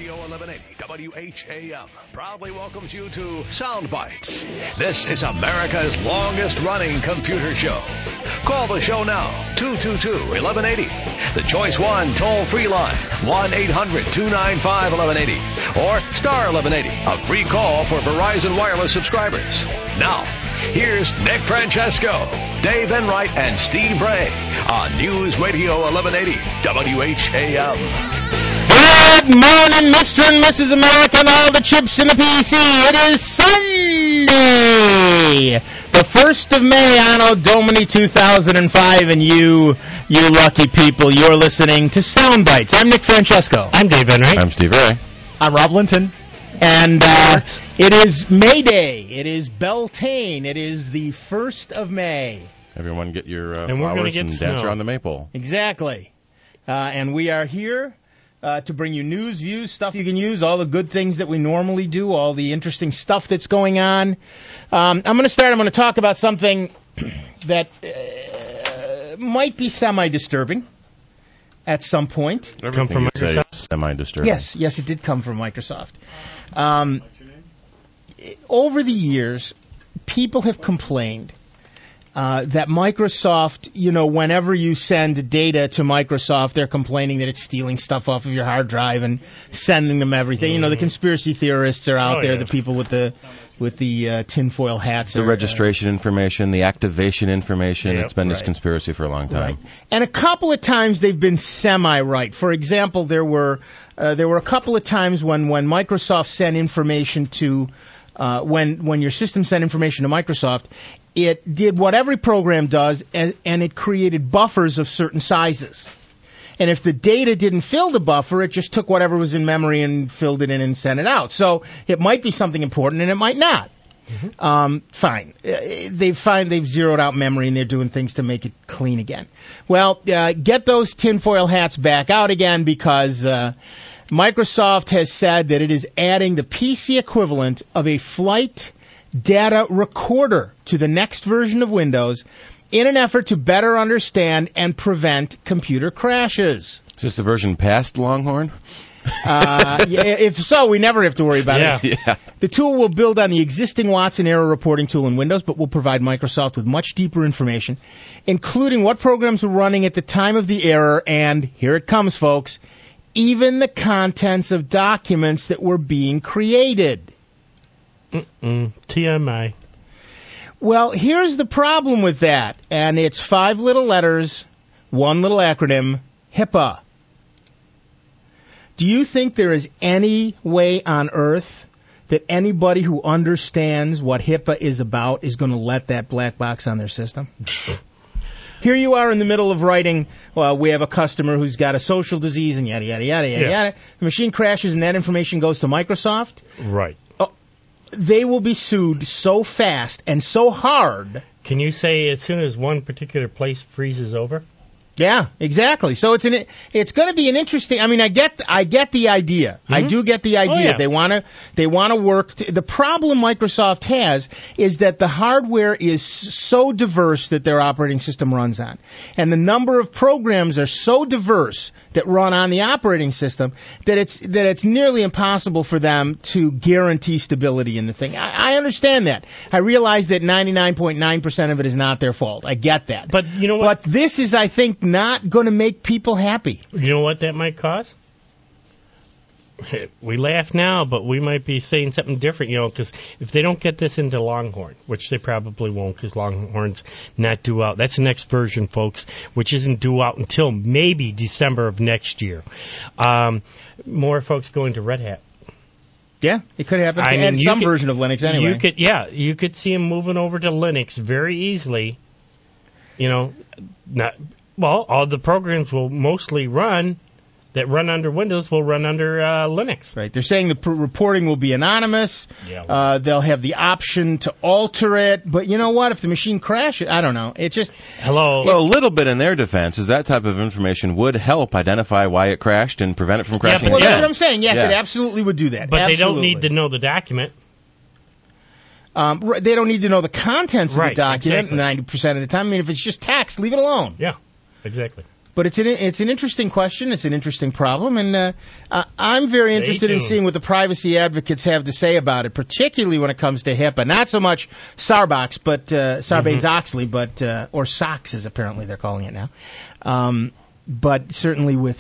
Radio 1180 WHAM proudly welcomes you to Sound Bites. This is America's longest-running computer show. Call the show now, 222-1180. The Choice 1 toll-free line, 1-800-295-1180. Or star 1180, a free call for Verizon Wireless subscribers. Now, here's Nick Francesco, Dave Enright, and Steve Ray on News Radio 1180 WHAM. Good morning, Mr. and Mrs. America and all the chips in the PC. It is Sunday, the 1st of May, Anno Domini 2005, and you lucky people, you're listening to Sound Bites. I'm Nick Francesco. I'm Dave Enright. I'm Steve Ray. I'm Rob Linton. And it is May Day. It is Beltane. It is the 1st of May. Everyone get your and we're flowers get and snow. dance around the maypole. Exactly. And we are here to bring you news, views, stuff you can use, all the good things that we normally do, all the interesting stuff that's going on. I'm going to start. I'm going to talk about something that might be semi-disturbing at some point. Everything from you say Microsoft? is semi-disturbing. Yes, it did come from Microsoft. Over the years, people have complained that Microsoft, whenever you send data to Microsoft, they're complaining that it's stealing stuff off of your hard drive and sending them everything. The conspiracy theorists are out there, yeah. the people with the tinfoil hats. The registration information, the activation information. Yep, it's been this right. conspiracy for a long time. Right. And a couple of times they've been semi-right. For example, there were a couple of times when Microsoft sent information to when your system sent information to Microsoft, it did what every program does, and it created buffers of certain sizes. And if the data didn't fill the buffer, it just took whatever was in memory and filled it in and sent it out. So it might be something important, and it might not. Mm-hmm. Fine. They've zeroed out memory, and they're doing things to make it clean again. Well, get those tinfoil hats back out again, because Microsoft has said that it is adding the PC equivalent of a flight data recorder to the next version of Windows in an effort to better understand and prevent computer crashes. Is this the version past Longhorn? If so, we never have to worry about it. Yeah. The tool will build on the existing Watson error reporting tool in Windows, but will provide Microsoft with much deeper information, including what programs were running at the time of the error, and here it comes, folks, even the contents of documents that were being created. TMI. Well, here's the problem with that, and it's 5 little letters, 1 little acronym, HIPAA. Do you think there is any way on earth that anybody who understands what HIPAA is about is going to let that black box on their system? Here you are in the middle of writing, well, we have a customer who's got a social disease and yada, yada, yada, yada, yada. The machine crashes and that information goes to Microsoft. Right. They will be sued so fast and so hard. Can you say as soon as one particular place freezes over? Yeah, exactly. So it's going to be an interesting. I mean, I get the idea. Mm-hmm. I do get the idea. Oh, yeah. They want to work. The problem Microsoft has is that the hardware is so diverse that their operating system runs on, and the number of programs are so diverse that run on the operating system that it's nearly impossible for them to guarantee stability in the thing. I understand that. I realize that 99.9% of it is not their fault. I get that. But you know what? But this is, I think, not going to make people happy. You know what that might cause? We laugh now, but we might be saying something different, because if they don't get this into Longhorn, which they probably won't, because Longhorn's not due out. That's the next version, folks, which isn't due out until maybe December of next year. More folks going to Red Hat. Yeah, it could happen to some version of Linux anyway. You could see them moving over to Linux very easily. All the programs will mostly run under Windows will run under Linux. Right. They're saying the reporting will be anonymous. Yeah. They'll have the option to alter it. But you know what? If the machine crashes, I don't know. It just... Hello. Well, a little bit in their defense is that type of information would help identify why it crashed and prevent it from crashing Well, again. that's what I'm saying. Yes, Yeah. it absolutely would do that. But absolutely. They don't need to know the document. They don't need to know the contents of the document exactly. 90% of the time. I mean, if it's just text, leave it alone. Yeah, exactly. But it's an interesting question. It's an interesting problem, and I'm very interested in seeing what the privacy advocates have to say about it, particularly when it comes to HIPAA. Not so much Sarbanes, but Sarbanes-Oxley, but or SOX, as apparently they're calling it now. But certainly with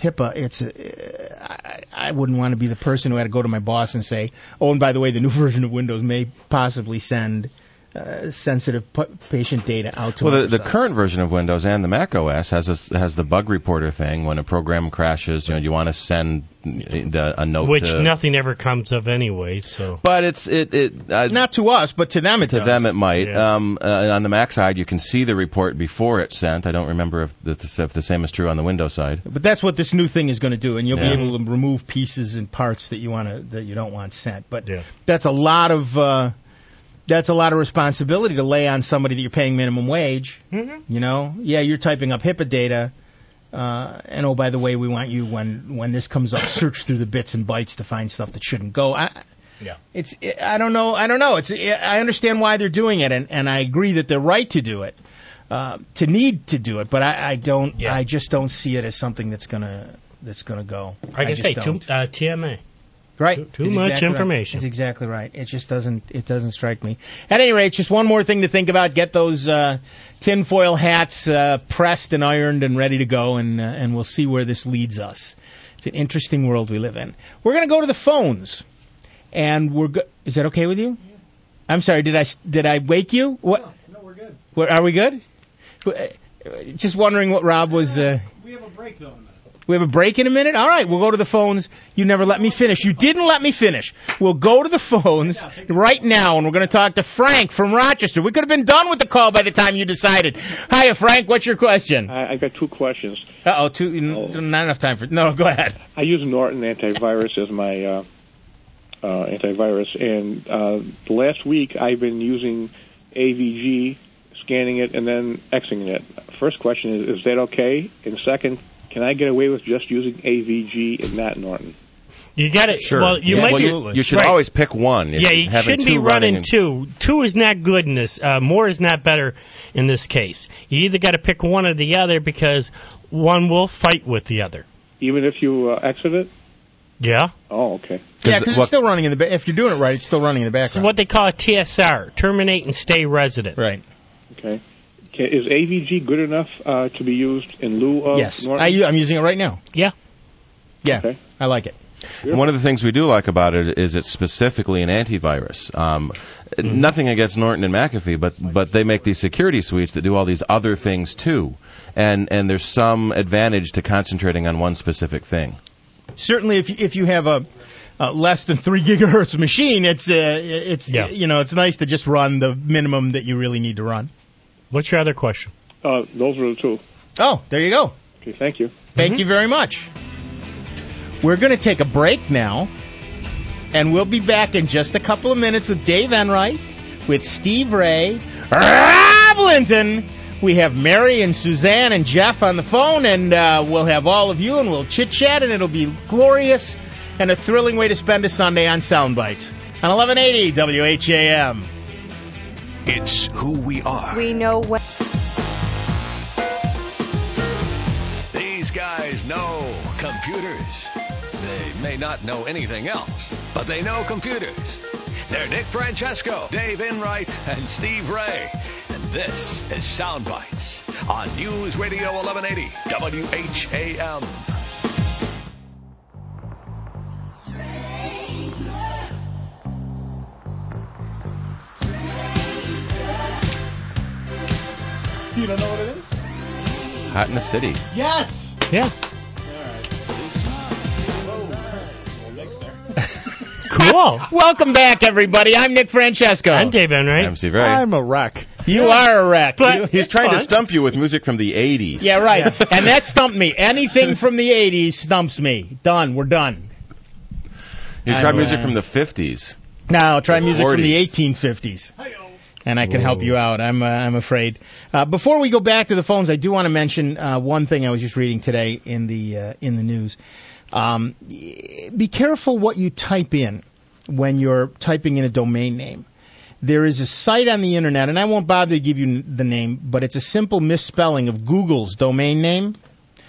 HIPAA, I wouldn't want to be the person who had to go to my boss and say, "Oh, and by the way, the new version of Windows may possibly send." Sensitive patient data out to the current version of Windows and the Mac OS has the bug reporter thing. When a program crashes, you want to send a note, which nothing ever comes of anyway. So, but it's not to us, but to them it does. To them it might. Yeah. On the Mac side, you can see the report before it's sent. I don't remember if the same is true on the Windows side. But that's what this new thing is going to do, and you'll be able to remove pieces and parts that you don't want sent. But that's a lot of. That's a lot of responsibility to lay on somebody that you're paying minimum wage. Mm-hmm. You're typing up HIPAA data, and oh, by the way, we want you when this comes up, search through the bits and bytes to find stuff that shouldn't go. I don't know. I understand why they're doing it, and I agree that they're right to do it, to need to do it. But I don't. Yeah. I just don't see it as something that's gonna go. I can say TMA. Right. Too much information. That's exactly right. It just doesn't strike me. At any rate, just one more thing to think about. Get those tinfoil hats pressed and ironed and ready to go, and we'll see where this leads us. It's an interesting world we live in. We're going to go to the phones, and is that okay with you? Yeah. I'm sorry. Did I wake you? What? No, we're good. Are we good? Just wondering what Rob was. We have a break though. We have a break in a minute? All right, we'll go to the phones. You never let me finish. You didn't let me finish. We'll go to the phones right now, and we're going to talk to Frank from Rochester. We could have been done with the call by the time you decided. Hiya, Frank. What's your question? I got two questions. Not enough time for... No, go ahead. I use Norton Antivirus as my antivirus, and the last week I've been using AVG, scanning it, and then Xing it. First question is that okay? And second, can I get away with just using AVG and not Norton? You got it. Sure. Well, you should always pick one. You shouldn't be running two. Two is not good in this. More is not better in this case. You either got to pick one or the other because one will fight with the other. Even if you exit it? Yeah. Oh, okay. Yeah, because it's still running in the if you're doing it right, it's still running in the background. It's what they call a TSR, terminate and stay resident. Right. Okay. Is AVG good enough to be used in lieu of Norton? Yes, I'm using it right now. Yeah. Okay. I like it. And one of the things we do like about it is it's specifically an antivirus. Nothing against Norton and McAfee, but they make these security suites that do all these other things too, and there's some advantage to concentrating on one specific thing. Certainly, if you have a less than 3 gigahertz machine, it's nice to just run the minimum that you really need to run. What's your other question? Those were the two. Oh, there you go. Okay, thank you. Thank you very much. We're going to take a break now, and we'll be back in just a couple of minutes with Dave Enright, with Steve Ray, Rob Linton. We have Mary and Suzanne and Jeff on the phone, and we'll have all of you, and we'll chit-chat, and it'll be glorious and a thrilling way to spend a Sunday on Soundbites on 1180 WHAM. It's who we are. We know what. These guys know computers. They may not know anything else, but they know computers. They're Nick Francesco, Dave Enright, and Steve Ray. And this is Soundbites on News Radio 1180 WHAM. You don't know what it is? Hot in the City. Yes! Yeah. Cool. Welcome back, everybody. I'm Nick Francesco. I'm Dave Enright. I'm Steve Ray. I'm a wreck. You are a wreck. But He's trying to stump you with music from the 80s. Yeah, right. Yeah. And that stumped me. Anything from the 80s stumps me. Done. We're done. You try music from the 50s. No, try music 40s. from the 1850s. And I can help you out, I'm afraid. Before we go back to the phones, I do want to mention one thing I was just reading today in the news. Be careful what you type in when you're typing in a domain name. There is a site on the internet, and I won't bother to give you the name, but it's a simple misspelling of Google's domain name.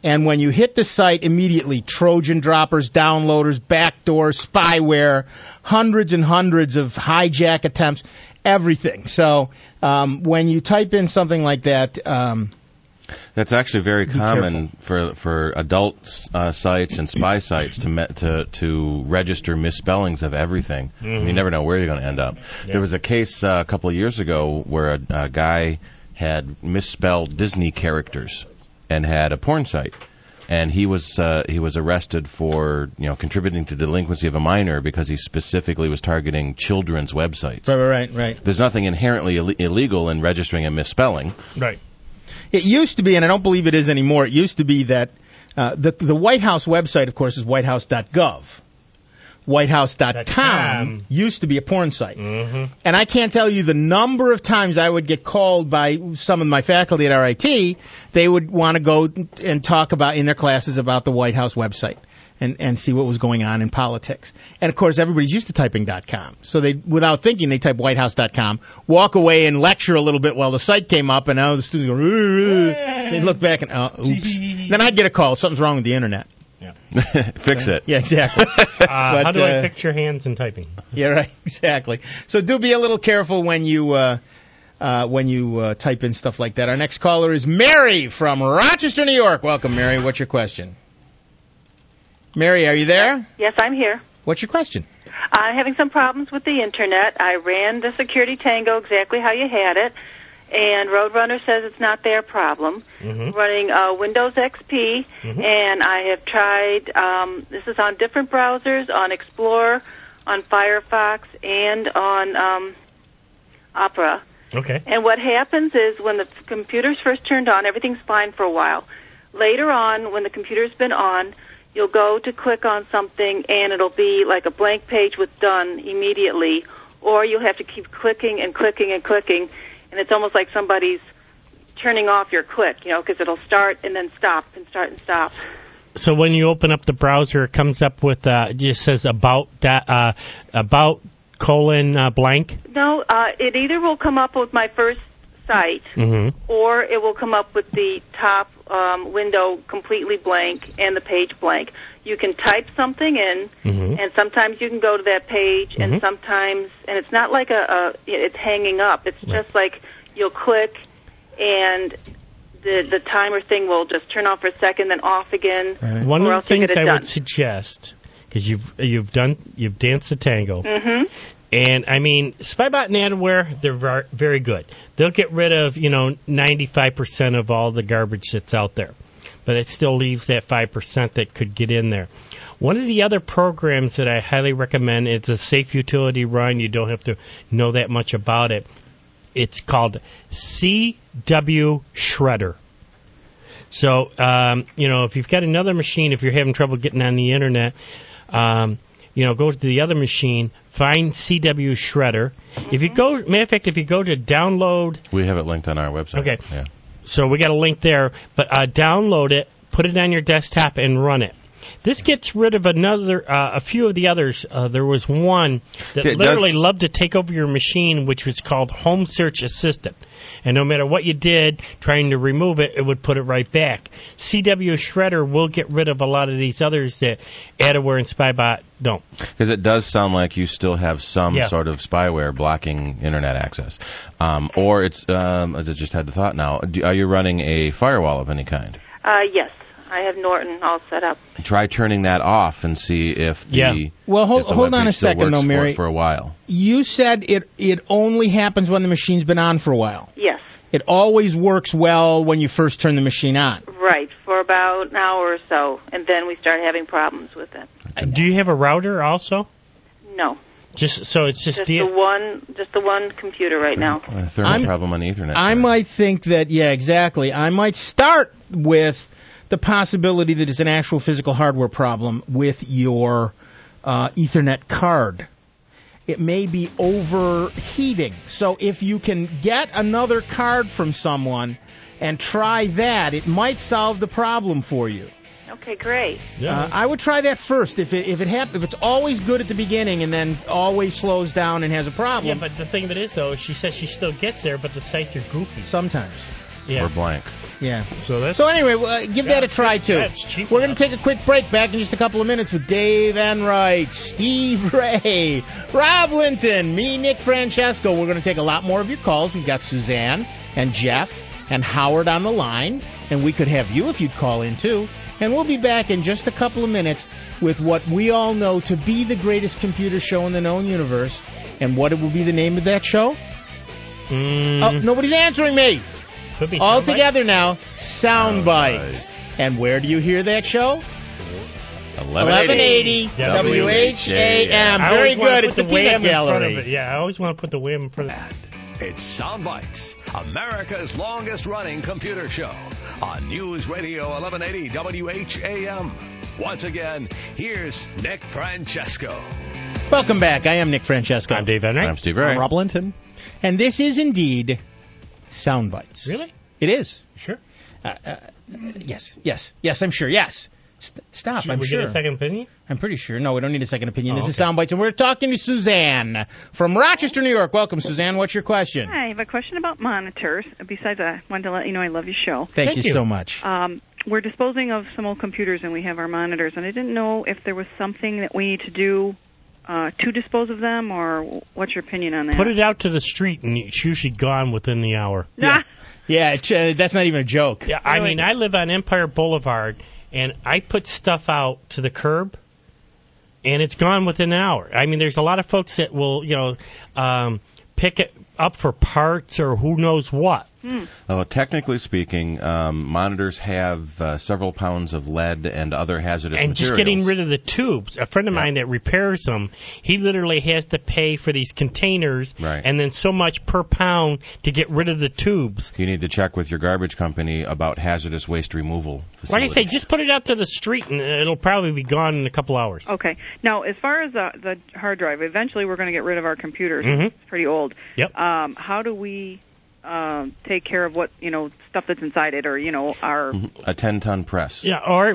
And when you hit the site, immediately Trojan droppers, downloaders, backdoors, spyware, hundreds and hundreds of hijack attempts, everything. So when you type in something like that, that's actually very common for adult sites and spy sites to register misspellings of everything. You never know where you're going to end up. Yeah. There was a case a couple of years ago where a guy had misspelled Disney characters and had a porn site, and he was arrested for contributing to delinquency of a minor because he specifically was targeting children's websites. Right. There's nothing inherently illegal in registering a misspelling. Right. It used to be, and I don't believe it is anymore, it used to be that the White House website, of course, is whitehouse.gov. Whitehouse.com used to be a porn site. And I can't tell you the number of times I would get called by some of my faculty at RIT. They would want to go and talk about in their classes about the White House website and see what was going on in politics. And, of course, everybody's used to typing .com. So they, without thinking, they type whitehouse.com, walk away and lecture a little bit while the site came up, and the students go, they'd look back and, oops. Then I'd get a call, something's wrong with the internet. Yeah. Fix it. Yeah, exactly. How do I fix your hands in typing? Yeah, right, exactly. So do be a little careful when you type in stuff like that. Our next caller is Mary from Rochester, New York. Welcome, Mary. What's your question? Mary, are you there? Yes, I'm here. What's your question? I'm having some problems with the Internet. I ran the Security Tango exactly how you had it, and Roadrunner says it's not their problem. Running Windows XP, and I have tried, this is on different browsers, on Explorer, on Firefox, and on Opera. Okay. And what happens is when the computer's first turned on, everything's fine for a while. Later on, when the computer's been on, you'll go to click on something, and it'll be like a blank page with done immediately, or you'll have to keep clicking and clicking and clicking, and it's almost like somebody's turning off your click, because it'll start and then stop and start and stop. So when you open up the browser, it comes up with it just says about colon blank? No, it either will come up with my first site, or it will come up with the top window completely blank and the page blank. You can type something in, and sometimes you can go to that page, and sometimes, and it's not like it's hanging up. It's just like you'll click, and the timer thing will just turn on for a second, then off again. Right. One of the things I would suggest, because you've danced the tango. And, I mean, Spybot and Adware, they're very good. They'll get rid of, 95% of all the garbage that's out there. But it still leaves that 5% that could get in there. One of the other programs that I highly recommend, it's a safe utility run. You don't have to know that much about it. It's called CW Shredder. So, if you've got another machine, if you're having trouble getting on the Internet, go to the other machine, find CW Shredder. If you go, matter of fact, if you go to download... We have it linked on our website. Okay. Yeah. So we got a link there, but download it, put it on your desktop, and run it. This gets rid of a few of the others. There was one that literally loved to take over your machine, which was called Home Search Assistant. And no matter what you did, trying to remove it, it would put it right back. CW Shredder will get rid of a lot of these others that Adware and Spybot don't. Because it does sound like you still have some sort of spyware blocking Internet access. Or it's, I just had the thought now, are you running a firewall of any kind? Yes. I have Norton all set up. Try turning that off and see if the Well, hold on a second, though, Mary. For a while. You said it only happens when the machine's been on for a while. Yes. It always works well when you first turn the machine on. Right, for about an hour or so, and then we start having problems with it. Do you have a router also? No. Just the one computer right now. A thermal problem on the Ethernet. I might think that, exactly. I might start with the possibility that it's an actual physical hardware problem with your Ethernet card. It may be overheating. So if you can get another card from someone and try that, it might solve the problem for you. Okay, great. Yeah. I would try that first. If it's always good at the beginning and then always slows down and has a problem. Yeah, but the thing of it is, though, she says she still gets there, but the sites are goofy. Sometimes. or blank. Yeah. So anyway, give that a try, too. That's cheap We're going enough. to take a quick break. Back in just a couple of minutes with Dave Enright, Steve Ray, Rob Linton, me, Nick Francesco. We're going to take a lot more of your calls. We've got Suzanne and Jeff and Howard on the line, and we could have you if you'd call in, too. And we'll be back in just a couple of minutes with what we all know to be the greatest computer show in the known universe. And what will be the name of that show? Oh, nobody's answering me. Could be All Soundbite. together now, Sound Bites. And where do you hear that show? 1180 WHAM. I Very always wanna good. put It's the wham Peanut in front of Gallery. it. Yeah, I always want to put the wham in front of it. It's Sound Bites, America's longest-running computer show on News Radio 1180 WHAM. Once again, here's Nick Francesco. Welcome back. I am Nick Francesco. I'm Dave Enright. I'm Steve Ray. I'm Rob Linton. And this is indeed Sound Bites. Really? It is. Sure. Yes, I'm sure. Yes. Stop, Should I'm we sure. get a second opinion? I'm pretty sure. No, we don't need a second opinion. Oh, This is okay. Sound Bites, and we're talking to Suzanne from Rochester, New York. Welcome, Suzanne. What's your question? Hi, I have a question about monitors. Besides, I wanted to let you know I love your show. Thank you so much. We're disposing of some old computers, and we have our monitors, and I didn't know if there was something that we need to do to dispose of them, or what's your opinion on that? Put it out to the street, and it's usually gone within the hour. Yeah, that's not even a joke. Yeah, I mean, I live on Empire Boulevard, and I put stuff out to the curb, and it's gone within an hour. I mean, there's a lot of folks that will, pick it up for parts or who knows what. Technically speaking, monitors have several pounds of lead and other hazardous And materials. just getting rid of the tubes. A friend of mine that repairs them, he literally has to pay for these containers Right. and then so much per pound to get rid of the tubes. You need to check with your garbage company about hazardous waste removal facilities. Like I say, just put it out to the street and it'll probably be gone in a couple hours. Okay. Now, as far as the hard drive, eventually we're going to get rid of our computers. Mhm. It's pretty old. Yep. How do we take care of what, stuff that's inside it, or, our... a 10-ton press. Yeah, or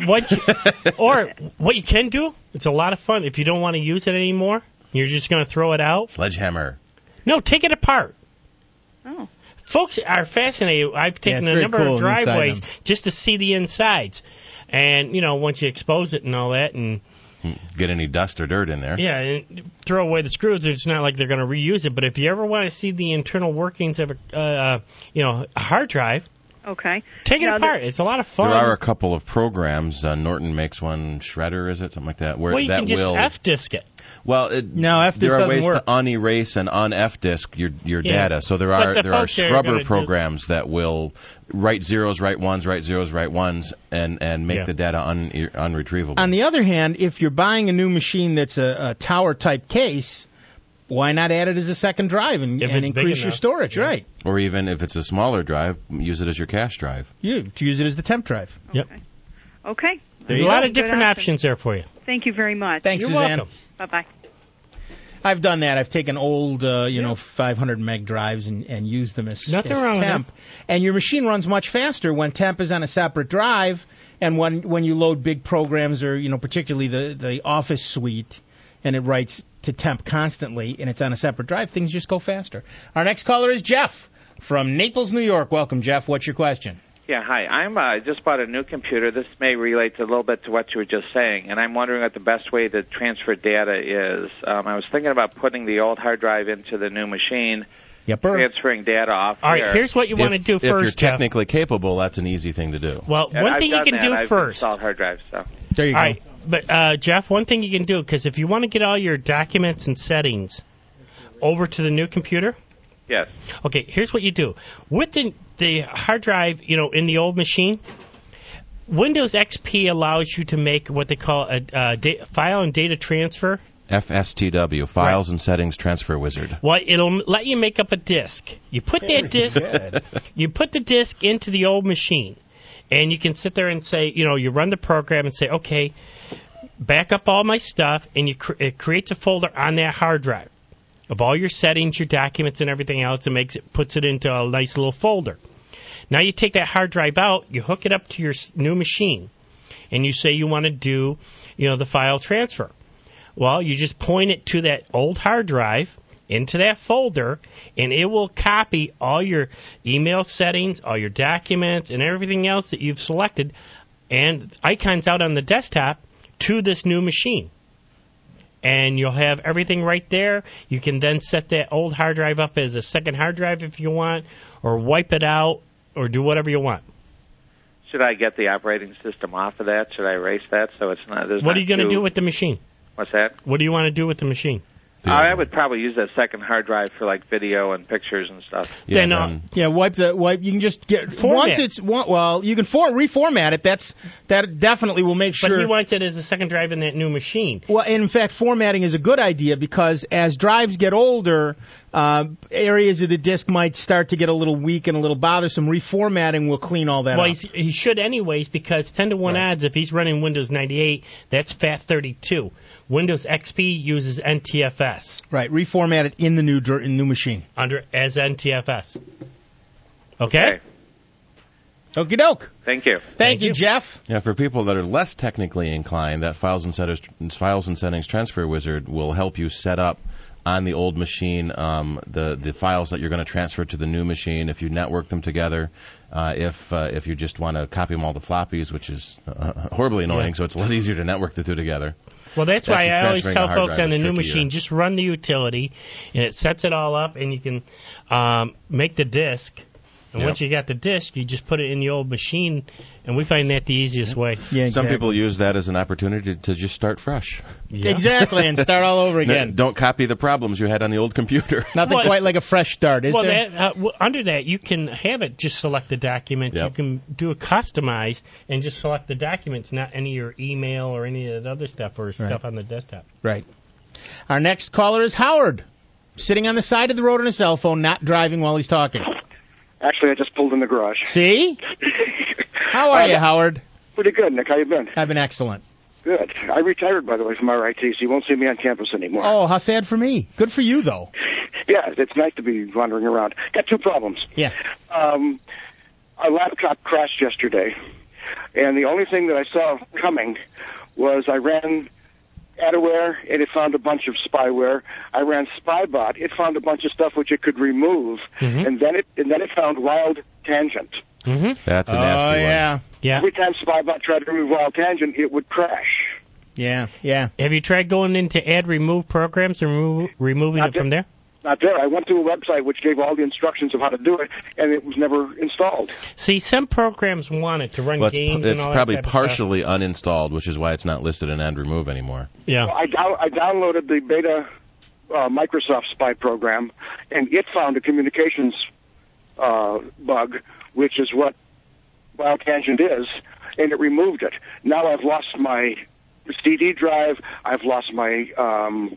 what you can do, it's a lot of fun. If you don't want to use it anymore, you're just going to throw it out. Sledgehammer. No, take it apart. Oh. Folks are fascinated. I've taken it's a very number cool of driveways inside just to see the insides. And, once you expose it and all that, and Get any dust or dirt in there. yeah, and throw away the screws. It's not like they're going to reuse it. But if you ever want to see the internal workings of a hard drive, Okay. take it Now, apart. It's a lot of fun. There are a couple of programs. Norton makes one, Shredder, is it? Something like that. Where well, you that can just will. F-disk it. Well, No, F-disk there are doesn't ways work. to un-erase and un-F-disk your Yeah. data. So there But are the there are folks that are scrubber gonna do- programs that will write zeros, write ones, write zeros, write ones, and make Yeah. the data unretrievable. On the other hand, if you're buying a new machine that's a tower-type case, why not add it as a second drive and If it's big increase your enough. storage, Yeah. right? Or even if it's a smaller drive, use it as your cache drive. To use it as the temp drive. Yep. Okay. There A you lot go. of different Good options there for you. Thank you very much. Thanks, You're Suzanne. welcome. Bye-bye. I've done that. I've taken old, 500 meg drives and used them as, Nothing as wrong with temp. And your machine runs much faster when temp is on a separate drive, and when you load big programs or particularly the Office suite, and it writes to temp constantly, and it's on a separate drive, things just go faster. Our next caller is Jeff from Naples, New York. Welcome, Jeff. What's your question? Yeah, hi. I just bought a new computer. This may relate a little bit to what you were just saying, and I'm wondering what the best way to transfer data is. I was thinking about putting the old hard drive into the new machine, Yepper. transferring data off All right, here. here's what you want to do If you're first, Jeff. technically capable, that's an easy thing to do. Well, And one I've thing you done can that. do I've first. installed hard drives, so. There you All go. right, but Jeff, one thing you can do, because if you want to get all your documents and settings over to the new computer, Yes. okay, here's what you do. With the hard drive, in the old machine, Windows XP allows you to make what they call a file and data transfer. FSTW, Files and Settings Transfer Wizard. Well, it'll let you make up a disk. You put that disk, you put the disk into the old machine, and you can sit there and say, you run the program and say, okay, back up all my stuff, and it creates a folder on that hard drive of all your settings, your documents, and everything else, and puts it into a nice little folder. Now you take that hard drive out, you hook it up to your new machine, and you say you want to do, the file transfer. Well, you just point it to that old hard drive, into that folder, and it will copy all your email settings, all your documents, and everything else that you've selected and icons out on the desktop to this new machine. And you'll have everything right there. You can then set that old hard drive up as a second hard drive if you want, or wipe it out, or do whatever you want. Should I get the operating system off of that? Should I erase that so it's not? What are you going to do with the machine? What's that? What do you want to do with the machine? I would probably use that second hard drive for like video and pictures and stuff. Wipe. You can just get Format. once it's you can reformat it. That definitely will make sure. But he wants it as a second drive in that new machine. Well, in fact, formatting is a good idea because as drives get older, areas of the disk might start to get a little weak and a little bothersome. Reformatting will clean all that up. He should anyways because 10-to-1 odds, if he's running Windows 98, that's FAT32. Windows XP uses NTFS. Right, reformat it in the new machine. As NTFS. Okay? Okie doke. Thank you. Thank you, Jeff. Yeah, for people that are less technically inclined, that files and settings transfer wizard will help you set up on the old machine the files that you're going to transfer to the new machine. If you network them together, if you just want to copy them all to floppies, which is horribly annoying, so it's a lot easier to network the two together. Well, that's why I always tell folks on the new trickier. machine, just run the utility, and it sets it all up, and you can make the disk. And once you got the disk, you just put it in the old machine, and we find that the easiest way. Yeah, exactly. Some people use that as an opportunity to just start fresh. Yeah. Exactly, and start all over again. Don't copy the problems you had on the old computer. Nothing quite like a fresh start, is there? Under that, you can have it just select the document. Yep. You can do a customize and just select the documents, not any of your email or any of the other stuff or stuff on the desktop. Right. Our next caller is Howard, sitting on the side of the road on a cell phone, not driving while he's talking. Actually, I just pulled in the garage. See? How are you, Howard? Pretty good, Nick. How you been? I've been excellent. Good. I retired, by the way, from RIT, so you won't see me on campus anymore. Oh, how sad for me. Good for you, though. Yeah, it's nice to be wandering around. Got two problems. Yeah. Our laptop crashed yesterday, and the only thing that I saw coming was I ran Adaware, and it found a bunch of spyware. I ran Spybot. It found a bunch of stuff which it could remove, and then it found Wild Tangent. Mm-hmm. That's a nasty one. Yeah. Every time Spybot tried to remove Wild Tangent, it would crash. Yeah. Have you tried going into add remove programs and removing it from there? Not there. I went to a website which gave all the instructions of how to do it, and it was never installed. See, some programs want it to run games and it's all probably that type of partially uninstalled, which is why it's not listed in add remove anymore. Yeah. Well, I downloaded the beta Microsoft Spy program, and it found a communications bug, which is what Wild Tangent is, and it removed it. Now I've lost my CD drive. I've lost my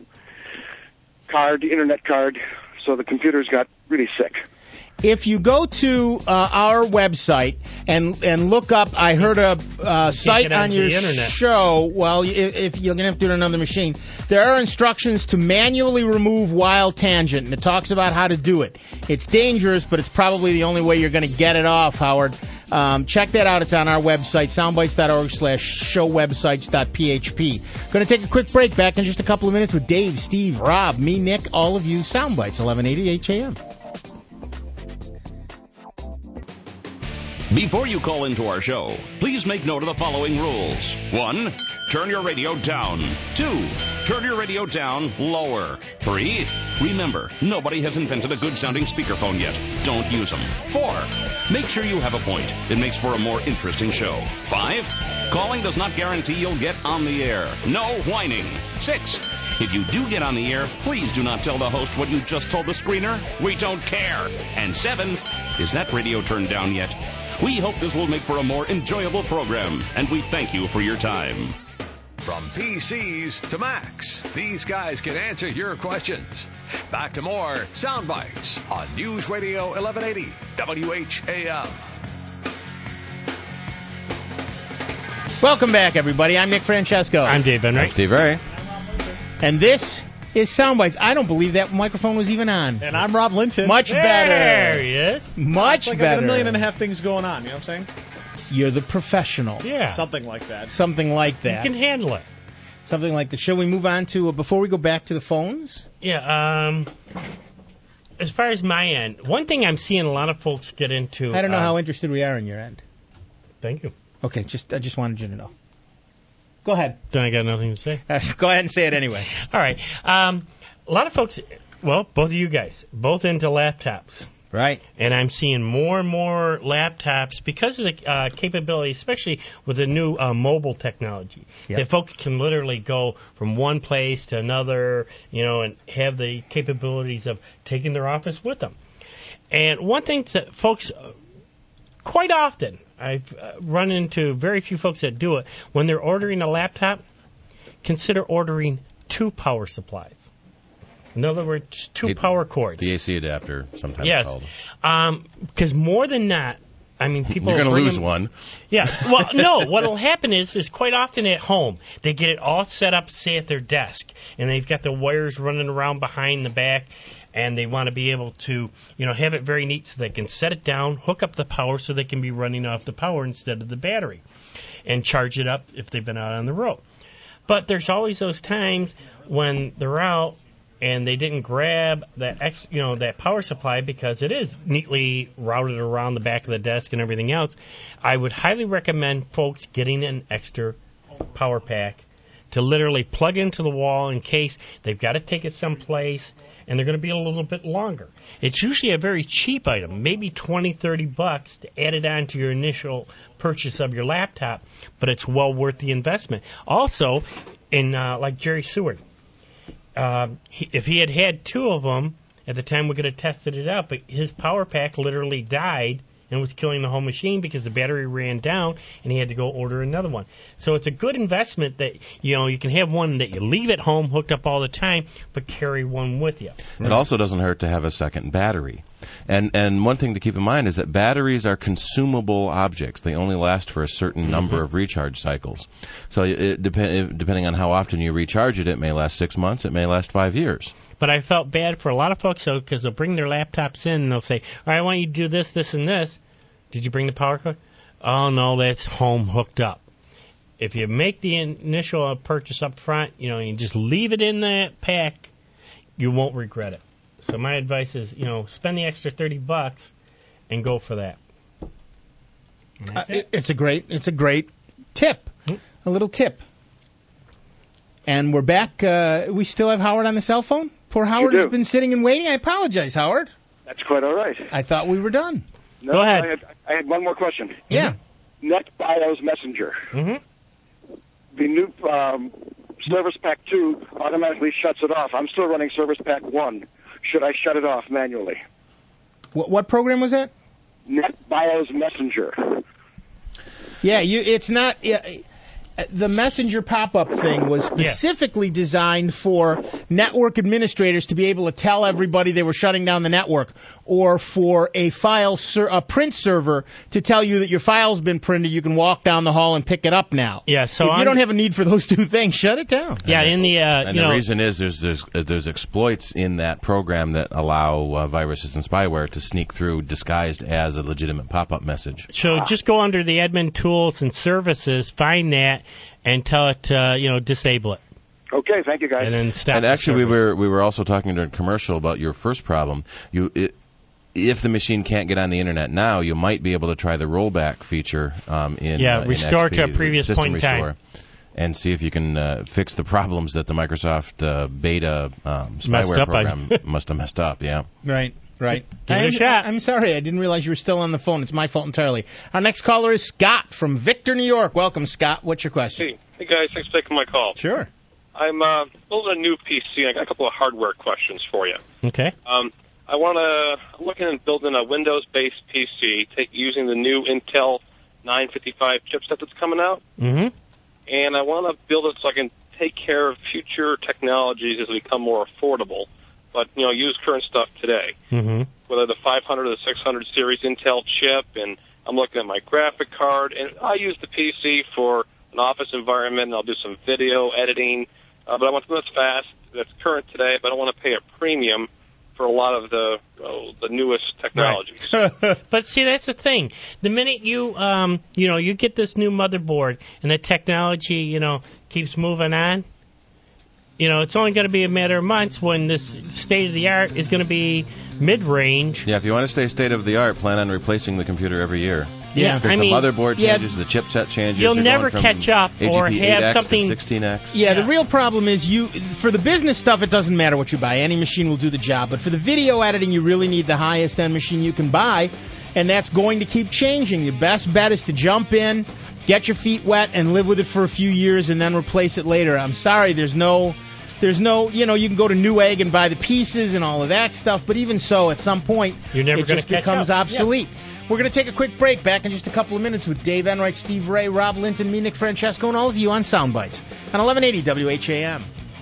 internet card, so the computer's got really sick. If you go to our website and look up, I heard a site on your show. Well, if you're going to have to do it on another machine, there are instructions to manually remove Wild Tangent, and it talks about how to do it. It's dangerous, but it's probably the only way you're going to get it off, Howard. Check that out. It's on our website, soundbites.org/showwebsites.php. Going to take a quick break. Back in just a couple of minutes with Dave, Steve, Rob, me, Nick, all of you. Soundbites, 1180 HAM. Before you call into our show, please make note of the following rules. 1, turn your radio down. 2, turn your radio down lower. 3, remember, nobody has invented a good-sounding speakerphone yet. Don't use them. 4, make sure you have a point. It makes for a more interesting show. 5, calling does not guarantee you'll get on the air. No whining. 6, if you do get on the air, please do not tell the host what you just told the screener. We don't care. And 7, is that radio turned down yet? We hope this will make for a more enjoyable program, and we thank you for your time. From PCs to Macs, these guys can answer your questions. Back to more Sound Bites on News Radio 1180 WHAM. Welcome back, everybody. I'm Nick Francesco. I'm Dave Enright. I'm Steve Ray. And this is Soundbites. I don't believe that microphone was even on. And I'm Rob Linton. Much better. There he is. Much like better. I've got 1.5 million things going on, you know what I'm saying? You're the professional. Yeah. Something like that. Something like that. You can handle it. something like that. Shall we move on to before we go back to the phones? Yeah. As far as my end, one thing I'm seeing a lot of folks get into. I don't know how interested we are in your end. Thank you. Okay, I just wanted you to know. Go ahead. Then I got nothing to say. Go ahead and say it anyway. All right. A lot of folks, well, both of you guys, both into laptops. Right. And I'm seeing more and more laptops because of the capability, especially with the new mobile technology, that folks can literally go from one place to another, and have the capabilities of taking their office with them. And one thing that folks, quite often, I've run into very few folks that do it, when they're ordering a laptop, consider ordering 2 power supplies. In other words, 2 power cords. The AC adapter, sometimes called. Yes, because more than that, people you're going to lose one. Yeah. Well, no. What will happen is quite often at home they get it all set up, say at their desk, and they've got the wires running around behind the back, and they want to be able to, have it very neat so they can set it down, hook up the power, so they can be running off the power instead of the battery, and charge it up if they've been out on the road. But there's always those times when they're out and they didn't grab that that power supply because it is neatly routed around the back of the desk and everything else. I would highly recommend folks getting an extra power pack to literally plug into the wall in case they've got to take it someplace and they're going to be a little bit longer. It's usually a very cheap item, maybe $20-$30 to add it on to your initial purchase of your laptop, but it's well worth the investment. Also, in like Jerry Seward, if he had had 2 of them at the time, we could have tested it out, but his power pack literally died and was killing the whole machine because the battery ran down and he had to go order another one. So it's a good investment that, you can have one that you leave at home hooked up all the time, but carry one with you. It also doesn't hurt to have a second battery. And one thing to keep in mind is that batteries are consumable objects. They only last for a certain number of recharge cycles. So depending on how often you recharge it, it may last 6 months, it may last 5 years. But I felt bad for a lot of folks, though, because they'll bring their laptops in and they'll say, all right, I want you to do this, this, and this. Did you bring the power cord? Oh, no, that's home hooked up. If you make the initial purchase up front, you just leave it in that pack, you won't regret it. So my advice is, spend the extra $30 and go for that. It's a great tip, a little tip. And we're back. We still have Howard on the cell phone? Poor Howard has been sitting and waiting. I apologize, Howard. That's quite all right. I thought we were done. No, go ahead. I had one more question. Yeah. NetBIOS Messenger. Mm-hmm. The new Service Pack 2 automatically shuts it off. I'm still running Service Pack 1. Should I shut it off manually? What program was that? NetBIOS Messenger. Yeah, it's not. The Messenger pop-up thing was specifically designed for network administrators to be able to tell everybody they were shutting down the network, or for a print server to tell you that your file's been printed. You can walk down the hall and pick it up now. Yeah, so if you don't have a need for those 2 things, shut it down. Yeah, in the and the reason is there's exploits in that program that allow viruses and spyware to sneak through disguised as a legitimate pop-up message. So just go under the admin tools and services, find that, and tell it to disable it. Okay, thank you, guys. And then stop. And actually, we were also talking during commercial about your first problem. If the machine can't get on the internet now, you might be able to try the rollback feature in restore in XP, to a previous System point in Restore, time, and see if you can fix the problems that the Microsoft beta spyware program must have messed up. Yeah. Right. Give it a shot. I'm sorry, I didn't realize you were still on the phone. It's my fault entirely. Our next caller is Scott from Victor, New York. Welcome, Scott. What's your question? Hey guys, thanks for taking my call. Sure. I'm building a new PC. I got a couple of hardware questions for you. Okay. I'm looking at building a Windows-based PC, using the new Intel 955 chipset that's coming out. Mm-hmm. And I want to build it so I can take care of future technologies as they become more affordable, but use current stuff today. Mm-hmm. Whether the 500 or the 600 series Intel chip, and I'm looking at my graphic card, and I use the PC for an office environment, and I'll do some video editing, but I want something that's fast, that's current today, but I don't want to pay a premium for a lot of the newest technologies. Right. But see, that's the thing. The minute you you get this new motherboard and the technology keeps moving on, it's only going to be a matter of months when this state of the art is going to be mid-range. Yeah, if you want to stay state of the art, plan on replacing the computer every year. Yeah, because the motherboard changes, the chipset changes. You'll never catch up or have something. 16X. Yeah, the real problem is for the business stuff, it doesn't matter what you buy. Any machine will do the job. But for the video editing, you really need the highest end machine you can buy, and that's going to keep changing. Your best bet is to jump in, get your feet wet, and live with it for a few years, and then replace it later. I'm sorry, there's no, you can go to Newegg and buy the pieces and all of that stuff, but even so, at some point, it just becomes obsolete. Yeah. We're going to take a quick break. Back in just a couple of minutes with Dave Enright, Steve Ray, Rob Linton, me, Nick Francesco, and all of you on Soundbites on 1180 WHAM.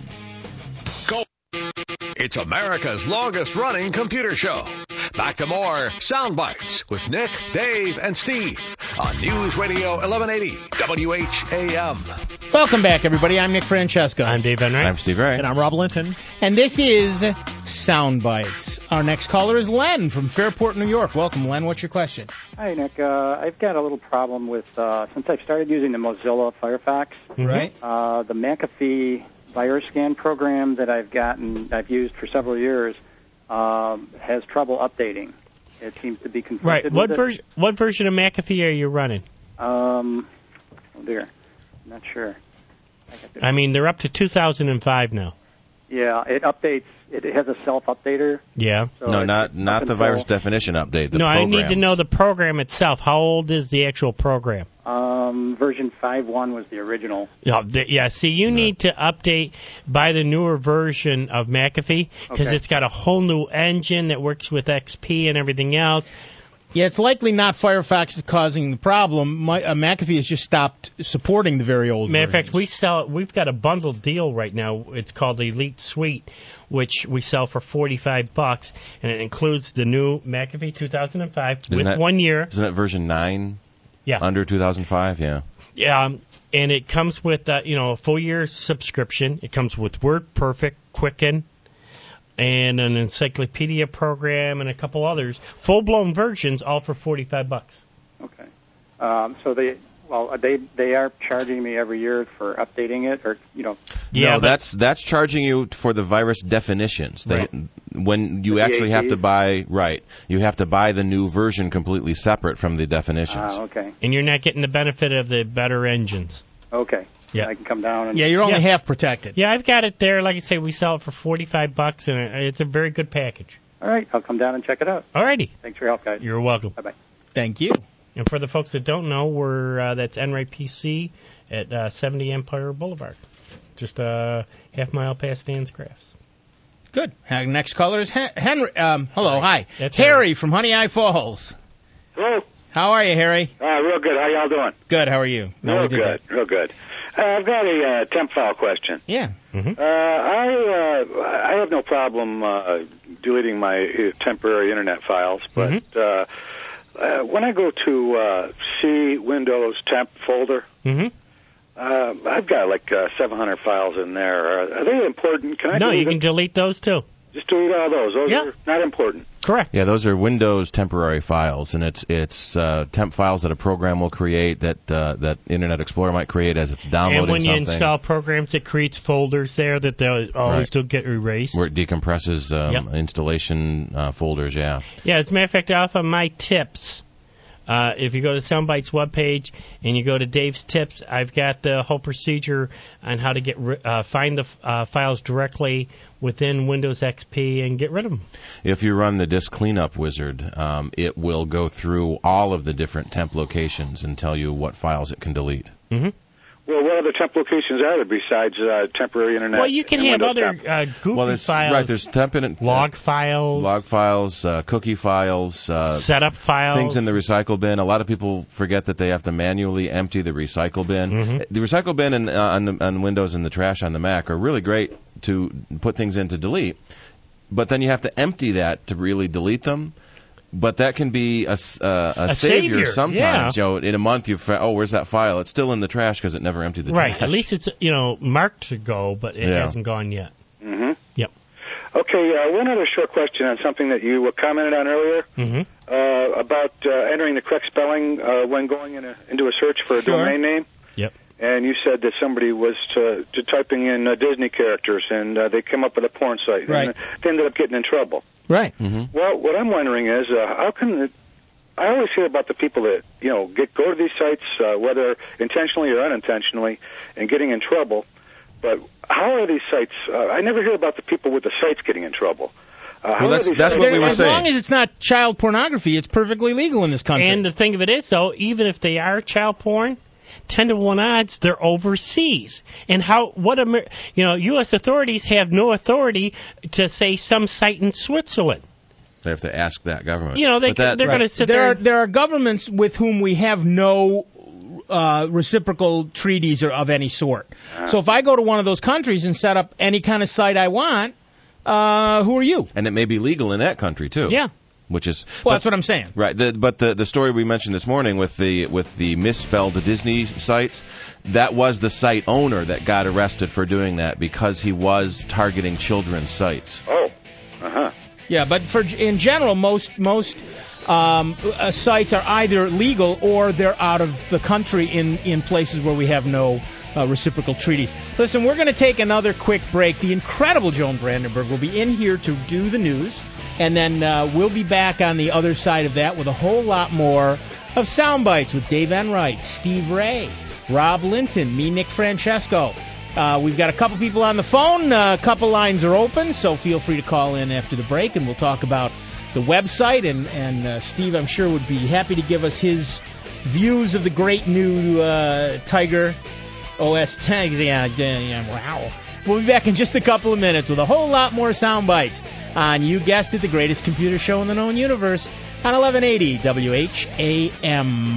Go. It's America's longest-running computer show. Back to more Soundbites with Nick, Dave, and Steve on News Radio 1180 WHAM. Welcome back, everybody. I'm Nick Francesco. I'm Dave Enright. I'm Steve Ray. And I'm Rob Linton. And this is Soundbites. Our next caller is Len from Fairport, New York. Welcome, Len. What's your question? Hi, Nick. I've got a little problem with, since I've started using the Mozilla Firefox, right? The McAfee virus scan program that I've used for several years, has trouble updating. It seems to be conflicted. Right. What version of McAfee are you running? Oh dear, I'm not sure. I mean, they're up to 2005 now. Yeah, it updates. It has a self-updater. Yeah. So no, not the virus definition update. The I need to know the program itself. How old is the actual program? Version 5.1 was the original. Yeah. See, you need to update by the newer version of McAfee because it's got a whole new engine that works with XP and everything else. Yeah, it's likely not Firefox causing the problem. McAfee has just stopped supporting the very old Matter of versions. fact, we've got a bundled deal right now. It's called Elite Suite, which we sell for $45, and it includes the new McAfee 2005 with 1 year. Isn't that version 9? Yeah. Under 2005, yeah. Yeah, and it comes with a full year subscription. It comes with WordPerfect, Quicken, and an encyclopedia program and a couple others. Full-blown versions, all for $45. Okay. So they are charging me every year for updating it, or Yeah, no, that's charging you for the virus definitions. When you actually have to buy you have to buy the new version completely separate from the definitions. Okay. And you're not getting the benefit of the better engines. Okay. Yeah. I can come down and you're only half protected. Yeah, I've got it there. Like I say, we sell it for $45, and it's a very good package. All right, I'll come down and check it out. All righty. Thanks for your help, guys. You're welcome. Bye-bye. Thank you. And for the folks that don't know, that's Enright PC at 70 Empire Boulevard, just a half mile past Stan's Crafts. Good. Next caller is Henry. Hello, hi. That's Harry from Honey Eye Falls. Hello. How are you, Harry? Real good. How y'all doing? Good. How are you? Real good. I've got a temp file question. Yeah. Mm-hmm. I have no problem deleting my temporary internet files, but when I go to C Windows temp folder, I've got like 700 files in there. Are they important? Can I? No, you can delete those too. Just delete all those. Those are not important. Correct. Yeah, those are Windows temporary files, and it's temp files that a program will create that Internet Explorer might create as it's downloading something. And when you install programs, programs, it creates folders there that they'll always still get erased. Where it decompresses installation folders, yeah. Yeah, as a matter of fact, off of my tips, if you go to Soundbites webpage and you go to Dave's Tips, I've got the whole procedure on how to get find the files directly within Windows XP and get rid of them. If you run the disk cleanup wizard, it will go through all of the different temp locations and tell you what files it can delete. Mm-hmm. Well, what other temp locations are there besides temporary internet? Well, you can have other goofy files. Right, there's temp log files, cookie files, setup files, things in the recycle bin. A lot of people forget that they have to manually empty the recycle bin. Mm-hmm. The recycle bin on Windows and the trash on the Mac are really great to put things in to delete, but then you have to empty that to really delete them. But that can be a savior sometimes. Yeah. In a month, where's that file? It's still in the trash because it never emptied the trash. Right. At least it's marked to go, but it hasn't gone yet. Mm-hmm. Yep. Okay. One other short question on something that you commented on earlier about entering the correct spelling when going into a search for a domain name. Yep. and you said that somebody was to typing in Disney characters, and they came up with a porn site, Right. and they ended up getting in trouble. Right. Mm-hmm. Well, what I'm wondering is, how can I always hear about the people that go to these sites, whether intentionally or unintentionally, and getting in trouble. But how are these sites? I never hear about the people with the sites getting in trouble. That's what we were as saying. long as it's not child pornography, it's perfectly legal in this country. And the thing of it is, though, even if they are child porn, 10 to 1 odds, they're overseas. And U.S. authorities have no authority to say some site in Switzerland. They have to ask that government. They're going to sit there. There are governments with whom we have no reciprocal treaties or of any sort. So if I go to one of those countries and set up any kind of site I want, who are you? And it may be legal in that country too. Yeah. Which is that's what I'm saying. Right. But the story we mentioned this morning with the misspelled Disney sites, that was the site owner that got arrested for doing that because he was targeting children's sites. Oh. Uh-huh. Yeah, but in general, most sites are either legal or they're out of the country in places where we have no reciprocal treaties. Listen, we're going to take another quick break. The incredible Joan Brandenburg will be in here to do the news, and then we'll be back on the other side of that with a whole lot more of Sound Bites with Dave Enright, Steve Ray, Rob Linton, me, Nick Francesco. We've got a couple people on the phone. A couple lines are open, so feel free to call in after the break, and we'll talk about the website. And Steve, I'm sure, would be happy to give us his views of the great new Tiger OS tags. Yeah, wow. We'll be back in just a couple of minutes with a whole lot more sound bites on, you guessed it, the greatest computer show in the known universe on 1180 WHAM.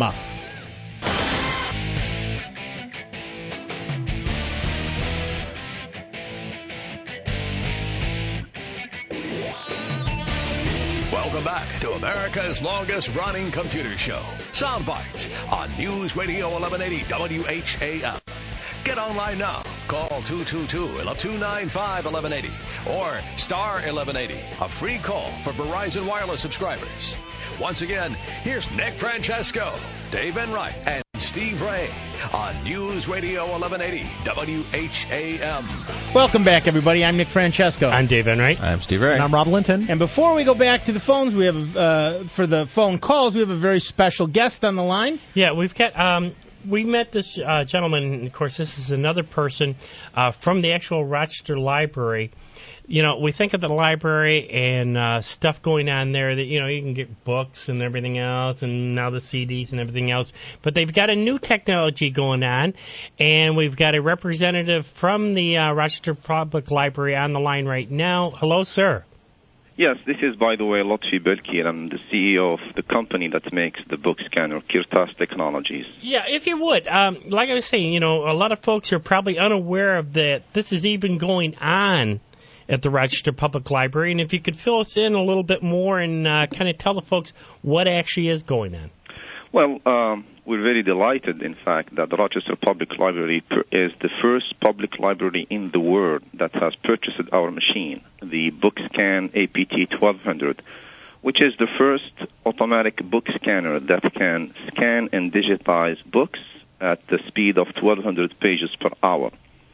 Welcome back to America's longest-running computer show, Sound Bites, on News Radio 1180 WHAM. Get online now. Call 222-295-1180 or star 1180, a free call for Verizon Wireless subscribers. Once again, here's Nick Francesco, Dave Enright, and Steve Ray on News Radio 1180 WHAM. Welcome back, everybody. I'm Nick Francesco. I'm Dave Enright. I'm Steve Ray. And I'm Rob Linton. And before we go back to the phones, we have for the phone calls, we have a very special guest on the line. Yeah, we've got. We met this gentleman, and of course, this is another person from the actual Rochester Library. We think of the library and stuff going on there that, you can get books and everything else, and now the CDs and everything else. But they've got a new technology going on, and we've got a representative from the Rochester Public Library on the line right now. Hello, sir. Yes, this is, by the way, Lotfi Belki, and I'm the CEO of the company that makes the book scanner, Kirtas Technologies. Yeah, if you would. Like I was saying, a lot of folks are probably unaware of that. This is even going on at the Rochester Public Library, and if you could fill us in a little bit more and kind of tell the folks what actually is going on. Well, we're very delighted, in fact, that the Rochester Public Library is the first public library in the world that has purchased our machine, the BookScan APT 1200, which is the first automatic book scanner that can scan and digitize books at the speed of 1,200 pages per hour.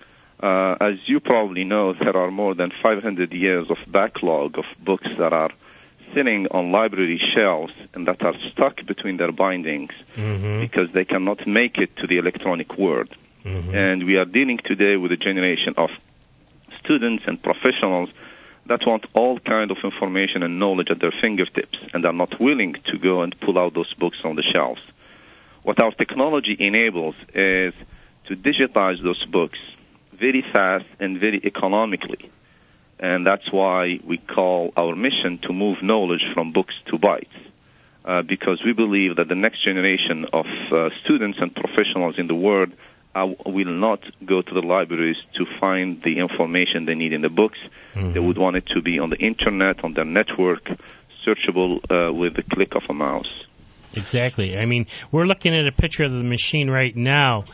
As you probably know, there are more than 500 years of backlog of books that are sitting on library shelves and that are stuck between their bindings because they cannot make it to the electronic world. And we are dealing today with a generation of students and professionals that want all kind of information and knowledge at their fingertips and are not willing to go and pull out those books on the shelves. What our technology enables is to digitize those books very fast and very economically. And that's why we call our mission to move knowledge from books to bytes, because we believe that the next generation of students and professionals in the world will not go to the libraries to find the information they need in the books. They would want it to be on the Internet, on their network, searchable with the click of a mouse. Exactly. I mean, we're looking at a picture of the machine right now.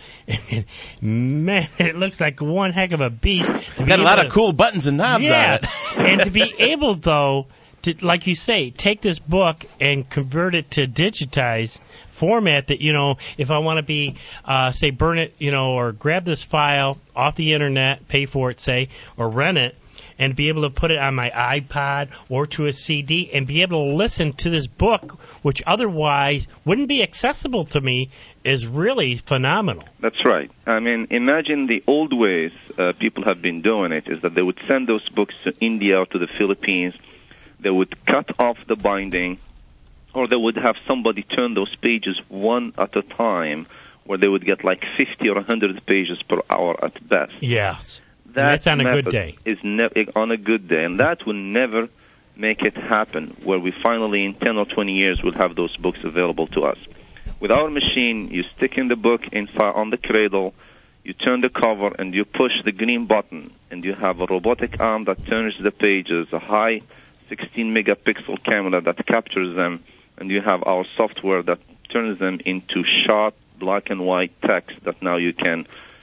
Man, it looks like one heck of a beast. Got a lot of cool buttons and knobs on it. And to be able, though, like you say, take this book and convert it to digitized format that, if I want to be, say, burn it, or grab this file off the internet, pay for it, say, or rent it, and be able to put it on my iPod or to a CD and be able to listen to this book, which otherwise wouldn't be accessible to me, is really phenomenal. That's right. I mean, imagine the old ways people have been doing it, is that they would send those books to India or to the Philippines. They would cut off the binding, or they would have somebody turn those pages one at a time, where they would get like 50 or 100 pages per hour at best. Yes. That's on a good day. On a good day, and that will never make it happen, where we finally, in 10 or 20 years, will have those books available to us. With our machine, you stick in the book inside on the cradle, you turn the cover, and you push the green button, and you have a robotic arm that turns the pages, a high 16-megapixel camera that captures them, and you have our software that turns them into sharp black and white text that now you can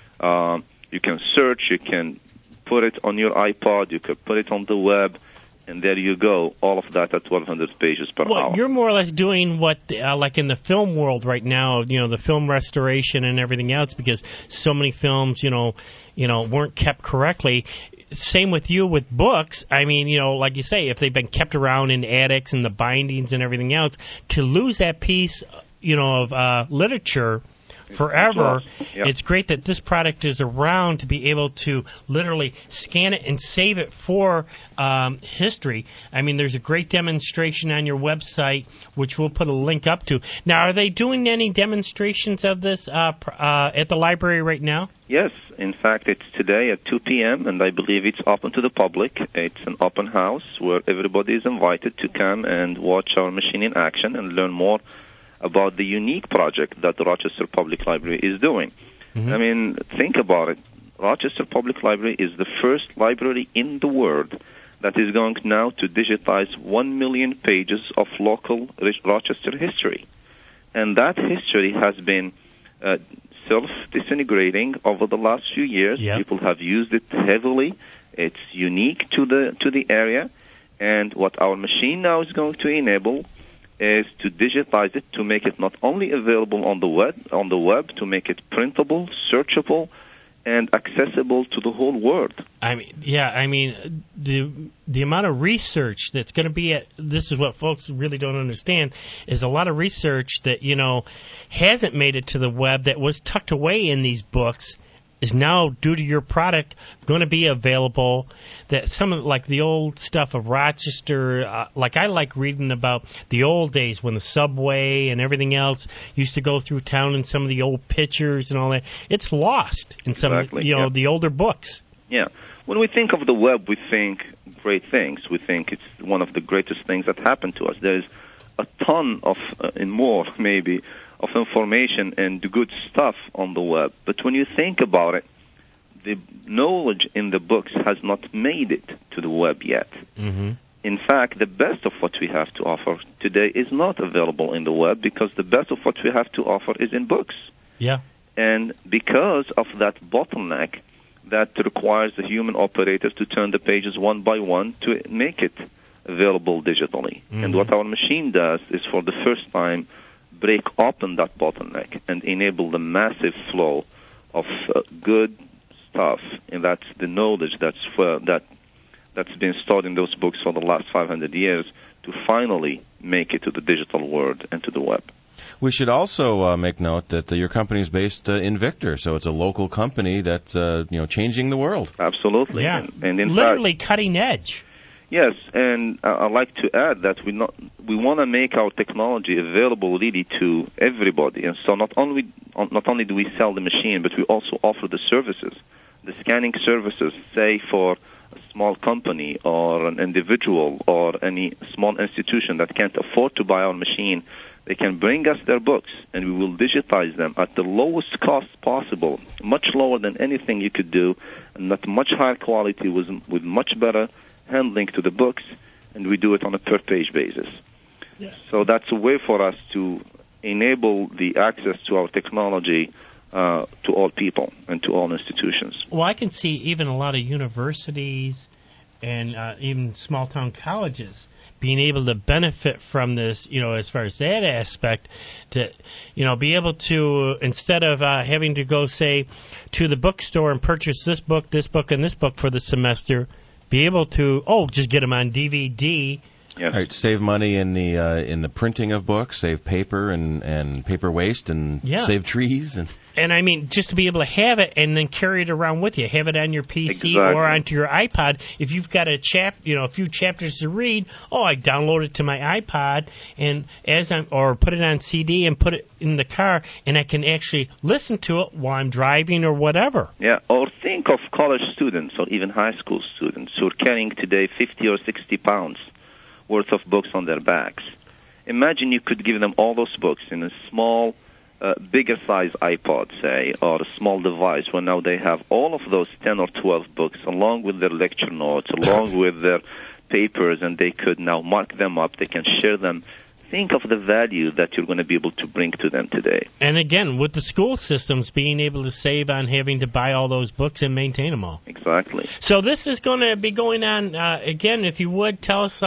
search, you can put it on your iPod, you can put it on the web, and there you go, all of that at 1,200 pages per hour. You're more or less doing what, like in the film world right now, the film restoration and everything else, because so many films, weren't kept correctly. Same with you with books. I mean, like you say, if they've been kept around in attics and the bindings and everything else, to lose that piece, of literature forever, yep. It's great that this product is around to be able to literally scan it and save it for history. I mean, there's a great demonstration on your website, which we'll put a link up to. Now, are they doing any demonstrations of this at the library right now? Yes. In fact, it's today at 2 p.m., and I believe it's open to the public. It's an open house where everybody is invited to come and watch our machine in action and learn more about the unique project that the Rochester Public Library is doing. Mm-hmm. I mean, think about it. Rochester Public Library is the first library in the world that is going now to digitize 1 million pages of local Rochester history. And that history has been self-disintegrating over the last few years. Yep. People have used it heavily. It's unique to the area. And what our machine now is going to enable is to digitize it, to make it not only available on the web, to make it printable, searchable, and accessible to the whole world. The amount of research that's going to be this is what folks really don't understand, is a lot of research that, hasn't made it to the web, that was tucked away in these books, is now, due to your product, going to be available. That some of, like the old stuff of Rochester, like I like reading about the old days when the subway and everything else used to go through town, and some of the old pictures and all that. It's lost in some of the older books. Yeah. When we think of the web, we think great things. We think it's one of the greatest things that happened to us. There's a ton of, and more maybe, of information and good stuff on the web. But when you think about it, the knowledge in the books has not made it to the web yet. Mm-hmm. In fact, the best of what we have to offer today is not available in the web, because the best of what we have to offer is in books. Yeah. And because of that bottleneck that requires the human operators to turn the pages one by one to make it available digitally. Mm-hmm. And what our machine does is, for the first time, break open that bottleneck and enable the massive flow of good stuff, and that's the knowledge that's been stored in those books for the last 500 years, to finally make it to the digital world and to the web. We should also make note that your company is based in Victor, so it's a local company that's changing the world. Absolutely, yeah, and in literally fact, cutting edge. Yes, and I'd like to add that we want to make our technology available really to everybody, and so not only do we sell the machine, but we also offer the services, the scanning services, say for a small company or an individual or any small institution that can't afford to buy our machine. They can bring us their books, and we will digitize them at the lowest cost possible, much lower than anything you could do, and at much higher quality with much better handling to the books, and we do it on a per-page basis. Yeah. So that's a way for us to enable the access to our technology to all people and to all institutions. Well, I can see even a lot of universities and even small-town colleges being able to benefit from this, as far as that aspect, to, be able to, instead of having to go, say, to the bookstore and purchase this book, and this book for the semester, be able to, just get them on DVD. Yeah. Right, save money in the printing of books, save paper and paper waste, and save trees. And I mean, just to be able to have it and then carry it around with you, have it on your PC or onto your iPod. If you've got a few chapters to read, I download it to my iPod and or put it on CD and put it in the car, and I can actually listen to it while I'm driving or whatever. Yeah, or think of college students or even high school students who are carrying today 50 or 60 pounds worth of books on their backs. Imagine you could give them all those books in a small, bigger size iPod, say, or a small device where now they have all of those 10 or 12 books along with their lecture notes, along with their papers, and they could now mark them up. They can share them. Think of the value that you're going to be able to bring to them today. And again, with the school systems being able to save on having to buy all those books and maintain them all. Exactly. So this is going to be going on, again, if you would, tell us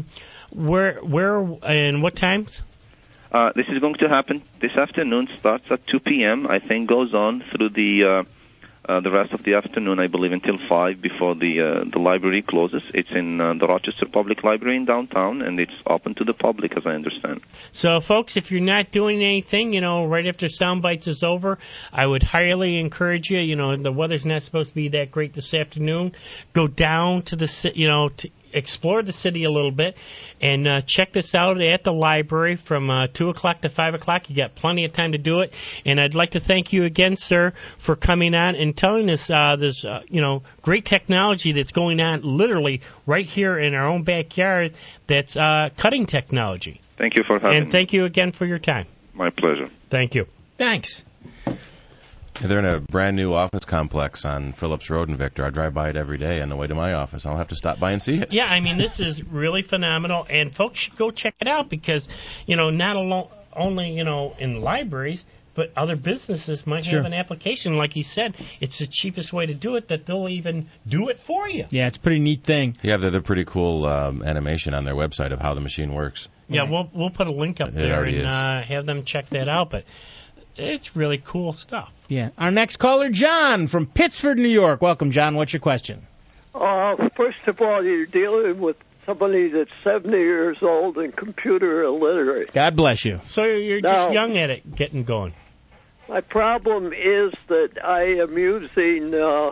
where and what times? This is going to happen this afternoon, starts at 2 p.m., I think goes on through the rest of the afternoon, I believe, until 5 before the library closes. It's in the Rochester Public Library in downtown, and it's open to the public, as I understand. So, folks, if you're not doing anything, right after Soundbites is over, I would highly encourage you, the weather's not supposed to be that great this afternoon, go down to the, to explore the city a little bit and check this out at the library from 2 o'clock to 5 o'clock. You got plenty of time to do it. And I'd like to thank you again, sir, for coming on and telling us this, great technology that's going on literally right here in our own backyard that's cutting technology. Thank you for having me. And thank you again for your time. My pleasure. Thank you. Thanks. They're in a brand new office complex on Phillips Road in Victor. I drive by it every day on the way to my office. I'll have to stop by and see it. Yeah, I mean, this is really phenomenal, and folks should go check it out because, not only, in libraries, but other businesses might have an application. Like he said, it's the cheapest way to do it that they'll even do it for you. Yeah, it's a pretty neat thing. Yeah, they're pretty cool animation on their website of how the machine works. Yeah, we'll put a link up there and have them check that out, but it's really cool stuff. Yeah. Our next caller, John from Pittsford, New York. Welcome, John. What's your question? First of all, you're dealing with somebody that's 70 years old and computer illiterate. God bless you. So you're just young at it, getting going. My problem is that I am using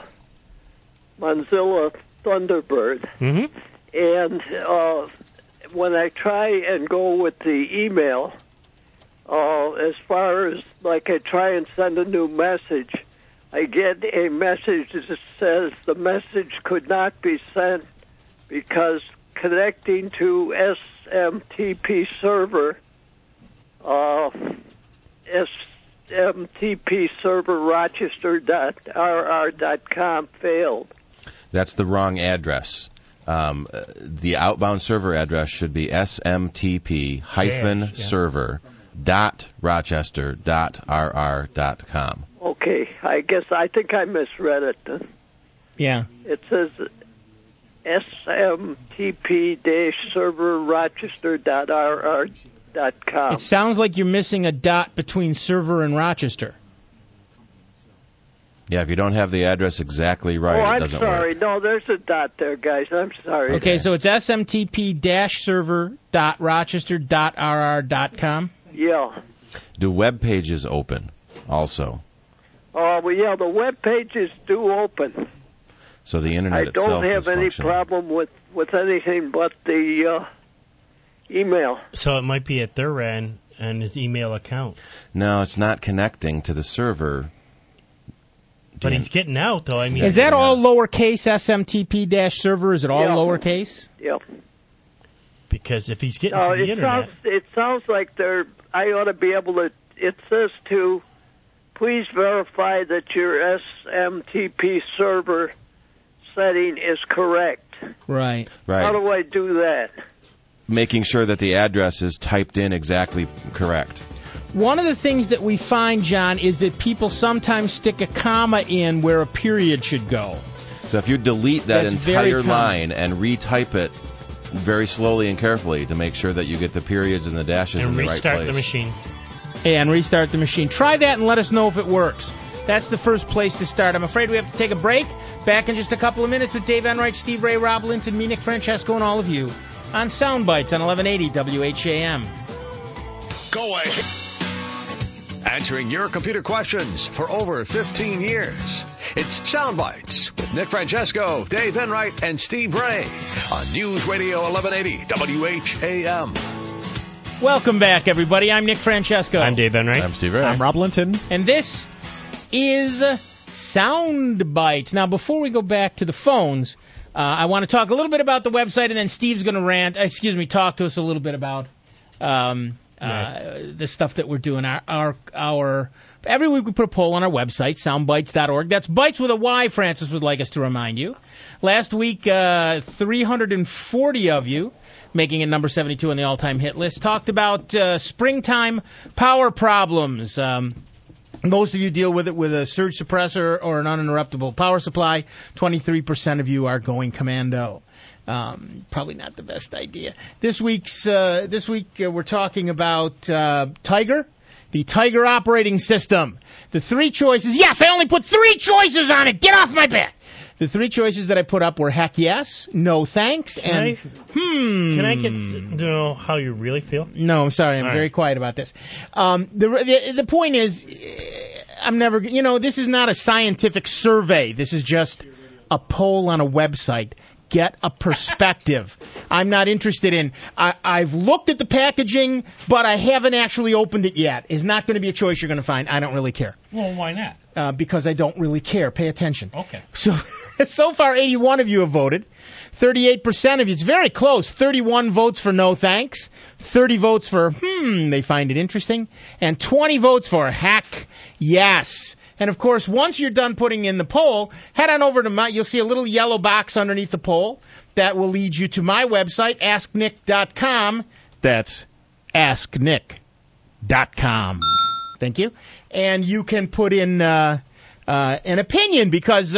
Mozilla Thunderbird. Mm-hmm. And when I try and go with the email, as far as, I try and send a new message, I get a message that says the message could not be sent because connecting to SMTP server, SMTP server Rochester.rr.com failed. That's the wrong address. The outbound server address should be smtp-server.rochester.rr.com. Okay, I think I misread it then. Yeah. It says smtp-server-rochester.rr.com. It sounds like you're missing a dot between server and Rochester. Yeah, if you don't have the address exactly right, it doesn't work. I'm sorry. No, there's a dot there, guys. I'm sorry. Okay, so it's smtp-server.rochester.rr.com? Yeah. Do web pages open also? Well, yeah, the web pages do open. So the internet itself I don't have any problem with anything but the email. So it might be at their end and his email account. No, it's not connecting to the server. But he's getting out, though. I mean, is that all lowercase SMTP-server? Is it all lowercase? Yep. Because if he's getting to the internet... It sounds like I ought to be able to... It says to, please verify that your SMTP server setting is correct. Right. How do I do that? Making sure that the address is typed in exactly correct. One of the things that we find, John, is that people sometimes stick a comma in where a period should go. So if you delete that entire line and retype it very slowly and carefully to make sure that you get the periods and the dashes in the right place. And restart the machine. And restart the machine. Try that and let us know if it works. That's the first place to start. I'm afraid we have to take a break. Back in just a couple of minutes with Dave Enright, Steve Ray, Rob Linton, me, Nick Francesco, and all of you on Soundbites on 1180 WHAM. Go ahead. Answering your computer questions for over 15 years. It's Soundbites with Nick Francesco, Dave Enright, and Steve Ray on News Radio 1180 WHAM. Welcome back, everybody. I'm Nick Francesco. I'm Dave Enright. I'm Steve Ray. I'm Rob Linton. And this is Soundbites. Now, before we go back to the phones, I want to talk a little bit about the website, and then Steve's going to talk to us a little bit about the stuff that we're doing. Our every week we put a poll on our website, soundbites.org. That's bites with a Y, Francis would like us to remind you. Last week, 340 of you, making it number 72 on the all-time hit list, talked about springtime power problems. Most of you deal with it with a surge suppressor or an uninterruptible power supply. 23% of you are going commando. Probably not the best idea. This week we're talking about Tiger, the Tiger operating system. The three choices. Yes, I only put three choices on it. Get off my back. The three choices that I put up were heck yes, no thanks, and Can I get to know how you really feel? No, I'm sorry. I'm very quiet about this. The point is, I'm never. This is not a scientific survey. This is just a poll on a website. Get a perspective. I'm not interested in. I've looked at the packaging, but I haven't actually opened it yet. It's not going to be a choice you're going to find. I don't really care. Well, why not? Because I don't really care. Pay attention. Okay. So far, 81 of you have voted. 38% of you. It's very close. 31 votes for no thanks. 30 votes for they find it interesting. And 20 votes for heck yes. And, of course, once you're done putting in the poll, head on over to you'll see a little yellow box underneath the poll that will lead you to my website, asknick.com. That's asknick.com. Thank you. And you can put in an opinion because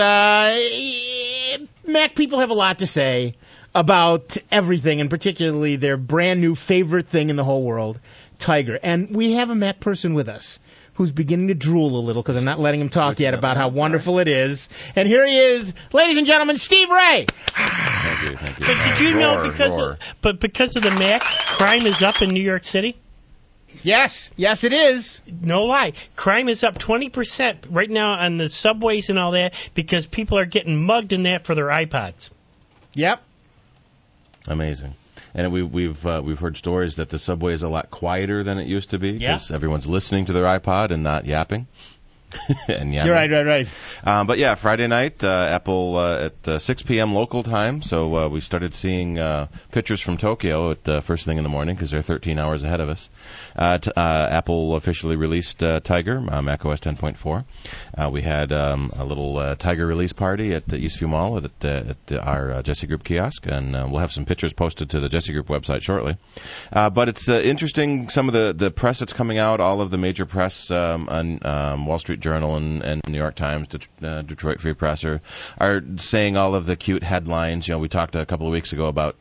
Mac people have a lot to say about everything, and particularly their brand new favorite thing in the whole world, Tiger. And we have a Mac person with us who's beginning to drool a little because I'm not letting him talk yet about how wonderful it is. And here he is, ladies and gentlemen, Steve Ray. Thank you. But did you know because of the Mac, crime is up in New York City? Yes, it is. No lie. Crime is up 20% right now on the subways and all that because people are getting mugged in that for their iPods. Yep. Amazing. And we've heard stories that the subway is a lot quieter than it used to be because everyone's listening to their iPod and not yapping. And You're right. But yeah, Friday night, Apple at 6 p.m. local time. So we started seeing pictures from Tokyo at first thing in the morning because they're 13 hours ahead of us. Apple officially released Tiger, macOS 10.4. We had a little Tiger release party at the Eastview Mall at our Jesse Group kiosk, and we'll have some pictures posted to the Jesse Group website shortly. But it's interesting, some of the press that's coming out, all of the major press on Wall Street Journal and New York Times, Detroit Free Press are saying all of the cute headlines. We talked a couple of weeks ago about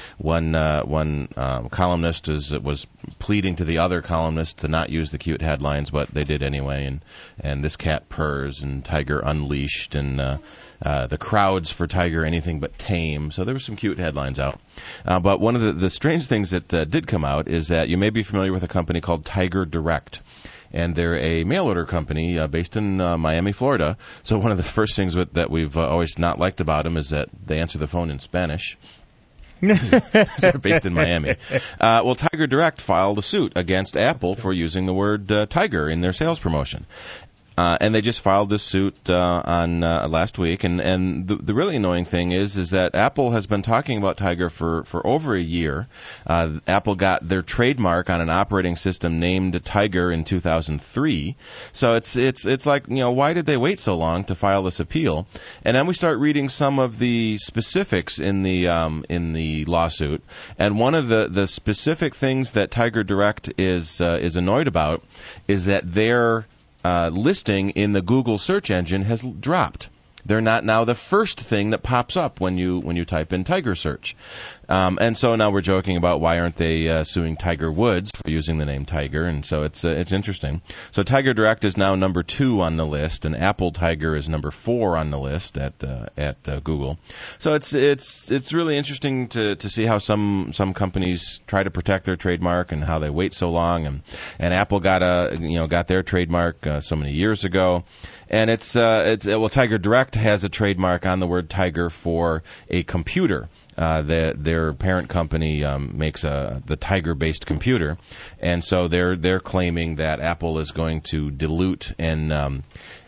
one columnist was pleading to the other columnist to not use the cute headlines, but they did anyway. And this cat purrs, and Tiger unleashed, and the crowds for Tiger anything but tame. So there were some cute headlines out. But one of the strange things that did come out is that you may be familiar with a company called Tiger Direct. And they're a mail-order company based in Miami, Florida. So one of the first things that we've always not liked about them is that they answer the phone in Spanish. They're based in Miami. Well, Tiger Direct filed a suit against Apple for using the word tiger in their sales promotion. And they just filed this suit on last week. And the really annoying thing is that Apple has been talking about Tiger for over a year. Apple got their trademark on an operating system named Tiger in 2003. So it's like, why did they wait so long to file this appeal? And then we start reading some of the specifics in the lawsuit. And one of the specific things that Tiger Direct is annoyed about is that their listing in the Google search engine has dropped. they're not now the first thing that pops up when you type in Tiger search. And so now we're joking about why aren't they suing Tiger Woods for using the name Tiger, and so it's interesting. So Tiger Direct is now number 2 on the list, and Apple Tiger is number 4 on the list at Google. So it's really interesting to see how some companies try to protect their trademark and how they wait so long, and Apple got their trademark so many years ago. And Tiger Direct has a trademark on the word Tiger for a computer. Their parent company makes the Tiger-based computer, and so they're claiming that Apple is going to dilute and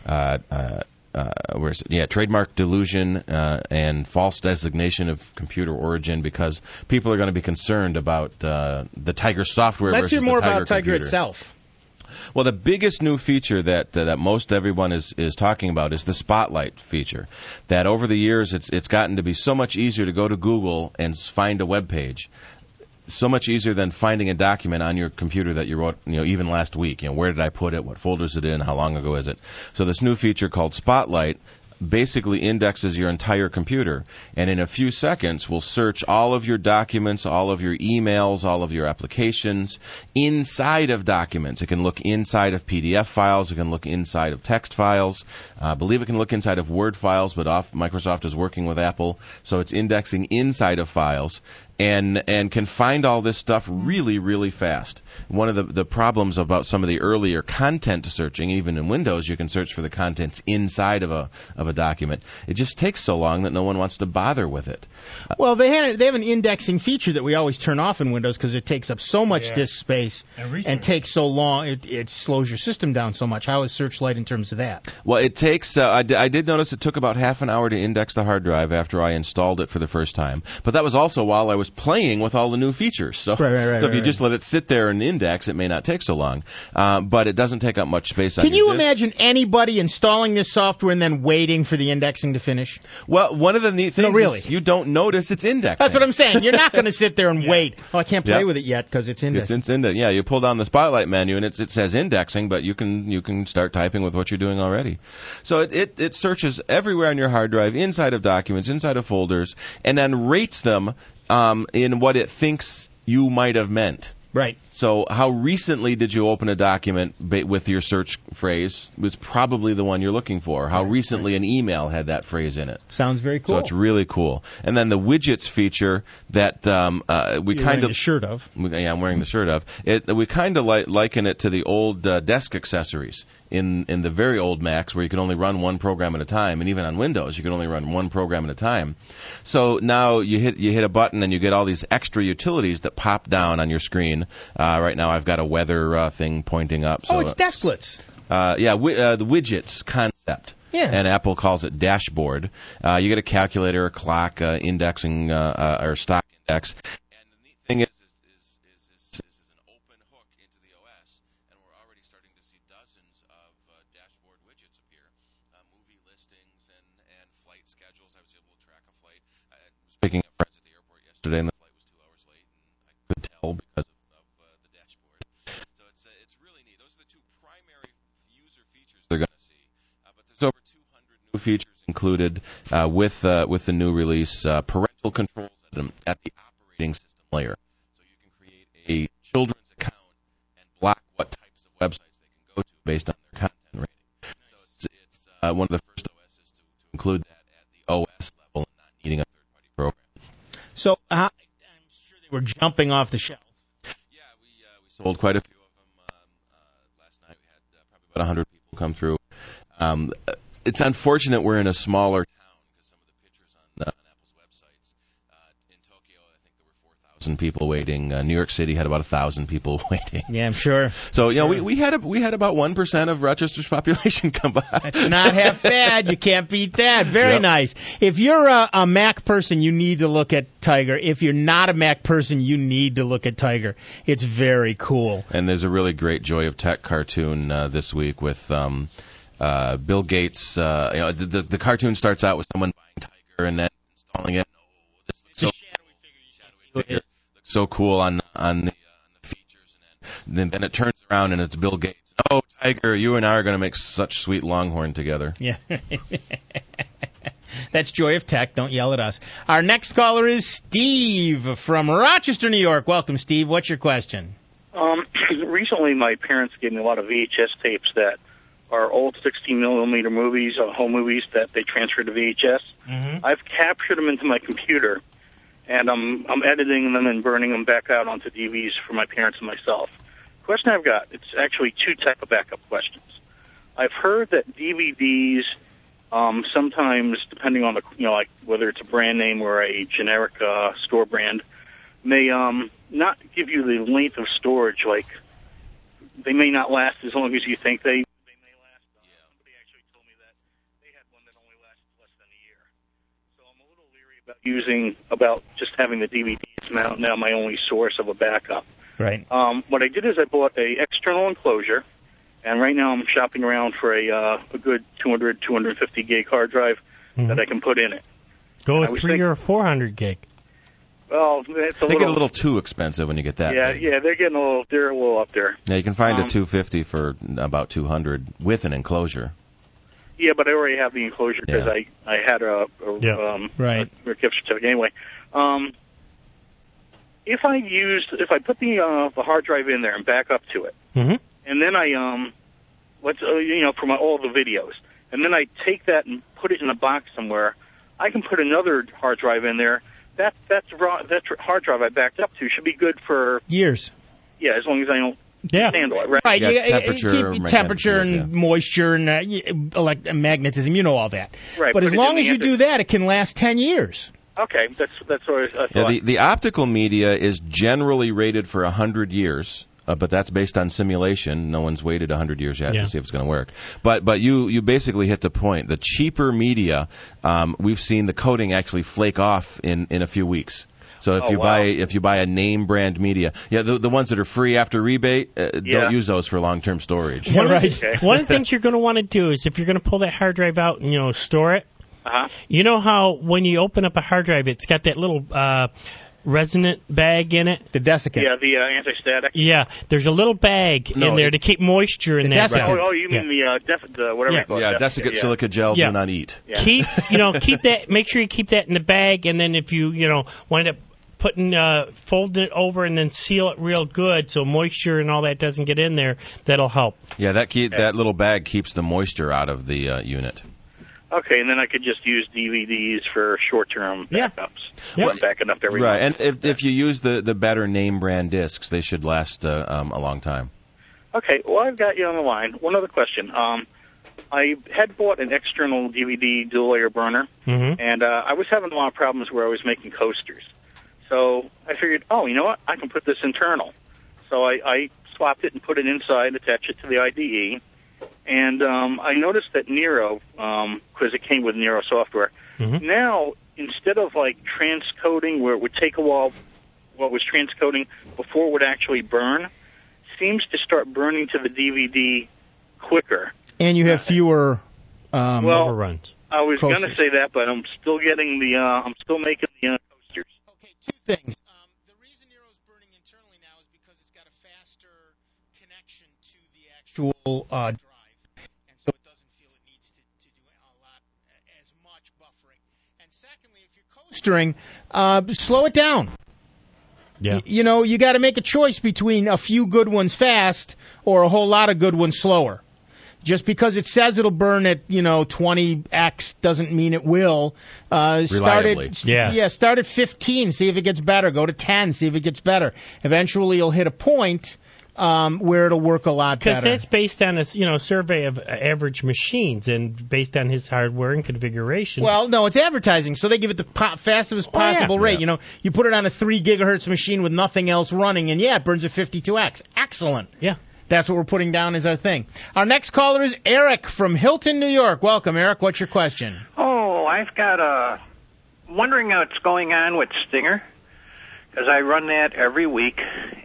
trademark delusion and false designation of computer origin, because people are going to be concerned about the Tiger software versus the Tiger computer. Let's hear more about Tiger itself. Well, the biggest new feature that most everyone is talking about is the Spotlight feature. That over the years, it's gotten to be so much easier to go to Google and find a web page. So much easier than finding a document on your computer that you wrote, even last week. Where did I put it? What folder is it in? How long ago is it? So this new feature called Spotlight basically indexes your entire computer, and in a few seconds will search all of your documents, all of your emails, all of your applications inside of documents. It can look inside of PDF files. It can look inside of text files. I believe it can look inside of Word files, but Microsoft is working with Apple, so it's indexing inside of files. And can find all this stuff really, really fast. One of the problems about some of the earlier content searching, even in Windows, you can search for the contents inside of a document. It just takes so long that no one wants to bother with it. Well, they have an indexing feature that we always turn off in Windows because it takes up so much disk space and takes so long. It slows your system down so much. How is Searchlight in terms of that? Well, it takes. I did notice it took about half an hour to index the hard drive after I installed it for the first time. But that was also while I was playing with all the new features. So, so if you just let it sit there and index, it may not take so long. But it doesn't take up much space on your disk. Can you imagine anybody installing this software and then waiting for the indexing to finish? Well, one of the neat things is you don't notice it's indexing. That's what I'm saying. You're not going to sit there and wait. Oh, I can't play with it yet because it's indexing. It's indexing. Yeah, you pull down the Spotlight menu and it says indexing, but you can start typing with what you're doing already. So it searches everywhere on your hard drive, inside of documents, inside of folders, and then rates them in what it thinks you might have meant. Right. So how recently did you open a document with your search phrase was probably the one you're looking for. How recently an email had that phrase in it. Sounds very cool. So it's really cool. And then the widgets feature that we You're kind wearing of the shirt of. Yeah, I'm wearing the shirt of. We kind of liken it to the old desk accessories in the very old Macs where you could only run one program at a time, and even on Windows you could only run one program at a time. So now you hit a button and you get all these extra utilities that pop down on your screen. Right now I've got a weather thing pointing up. So, it's Desklets. The widgets concept. Yeah. And Apple calls it dashboard. You get a calculator, a clock, indexing, or stock index. And the neat thing is this is an open hook into the OS, and we're already starting to see dozens of dashboard widgets appear. Movie listings and flight schedules. I was able to track a flight. I was picking up friends at the airport yesterday, and the flight was 2 hours late, and I could tell because of the dashboard. So it's really neat. Those are the two primary user features they're going to see. But there's over 200 new features included with the new release. Parental controls at the operating system layer, so you can create a children's account and block what types of websites they can go to based on their content rating. So it's one of the first OSs to include that at the OS level and not needing a third-party program. So I'm sure they were jumping off the shelf. Yeah, we sold quite a few of them last night. We had probably about 100 people come through. It's unfortunate we're in a smaller town because some of the pictures on Apple's websites in Tokyo, I think there were 4,000 people waiting. New York City had about 1,000 people waiting. Yeah, I'm sure. So we had about 1% of Rochester's population come by. That's not half bad. You can't beat that. Very nice. If you're a Mac person, you need to look at Tiger. If you're not a Mac person, you need to look at Tiger. It's very cool. And there's a really great Joy of Tech cartoon this week with Bill Gates. The cartoon starts out with someone buying Tiger and then installing it. This looks shadowy figure. Looks so cool on the features, and then it turns around and it's Bill Gates. Oh, Tiger, you and I are going to make such sweet Longhorn together. Yeah. That's Joy of Tech. Don't yell at us. Our next caller is Steve from Rochester, New York. Welcome, Steve. What's your question? Recently, my parents gave me a lot of VHS tapes that are old 16-millimeter movies, home movies that they transferred to VHS. Mm-hmm. I've captured them into my computer, and I'm editing them and burning them back out onto DVDs for my parents and myself. Question I've got, it's actually two type of backup questions. I've heard that DVDs, sometimes, depending on the, like whether it's a brand name or a generic store brand, may not give you the length of storage. Like, they may not last as long as you think they may last. Somebody actually told me that they had one that only lasted less than a year. So I'm a little leery about just having the DVDs now my only source of a backup. Right. What I did is I bought a external enclosure, and right now I'm shopping around for a good 200, 250 gig hard drive that I can put in it. Go with 300 or 400 gig. Well, it's They get a little too expensive when you get that. Yeah, big. yeah, they're a little up there. Yeah, you can find a 250 for about 200 with an enclosure. Yeah, but I already have the enclosure because I had a gift certificate anyway. If I put the hard drive in there and back up to it, and then I for all the videos, and then I take that and put it in a box somewhere, I can put another hard drive in there. That hard drive I backed up to should be good for years. Yeah, as long as I don't handle it. Right. Right. Yeah, temperature and moisture and magnetism. You know all that. Right. But as long as you do that, it can last 10 years. Okay, that's what I thought. Yeah, the optical media is generally rated for 100 years. But that's based on simulation. No one's waited 100 years yet to see if it's going to work. But you basically hit the point. The cheaper media, we've seen the coating actually flake off in a few weeks. So if you buy a name brand media, the ones that are free after rebate, don't use those for long-term storage. One of the things you're going to want to do is if you're going to pull that hard drive out and store it. You know how when you open up a hard drive, it's got that little resonant bag in it? The desiccant. Yeah, the anti-static. Yeah, there's a little bag in there to keep moisture in there. Oh, you mean the whatever you call it. Yeah, desiccant silica gel, do not eat. Yeah. Keep that, make sure you keep that in the bag, and then if you wind up folding it over and then seal it real good so moisture and all that doesn't get in there, that'll help. Yeah, that little bag keeps the moisture out of the unit. Okay, and then I could just use DVDs for short-term backups. I'm backing up every month. And if you use the better name brand discs, they should last a long time. Okay, well, I've got you on the line. One other question. I had bought an external DVD dual-layer burner, and I was having a lot of problems where I was making coasters. So I figured, you know what, I can put this internal. So I swapped it and put it inside, attached it to the IDE. And I noticed that Nero, because it came with Nero software, now instead of transcoding where it would take a while what was transcoding before it would actually burn, seems to start burning to the DVD quicker. And you have fewer overruns. I was going to say that, but I'm still getting I'm still making the coasters. Okay, two things. The reason Nero's burning internally now is because it's got a faster connection to the actual drive. So it doesn't feel it needs to do a lot as much buffering. And secondly, if you're coastering, slow it down. Yeah. You got to make a choice between a few good ones fast or a whole lot of good ones slower. Just because it says it'll burn at 20x doesn't mean it will. Start at 15, see if it gets better. Go to 10, see if it gets better. Eventually, you'll hit a point where it'll work a lot better. Because that's based on a survey of average machines and based on his hardware and configuration. Well, no, it's advertising, so they give it the fastest possible rate. Yeah. You put it on a 3 gigahertz machine with nothing else running, and it burns at 52x. Excellent. Yeah. That's what we're putting down as our thing. Our next caller is Eric from Hilton, New York. Welcome, Eric. What's your question? Oh, I've got wondering what's going on with Stinger, because I run that every week,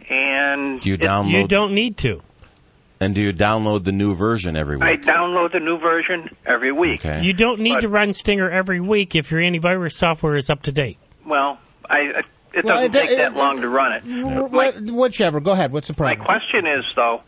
and do you download? You don't need to. And do you download the new version every week? I download the new version every week. Okay. You don't need to run Stinger every week if your antivirus software is up to date. Well, it doesn't take that long to run it. Whichever. Go ahead. What's the problem? My question is, though,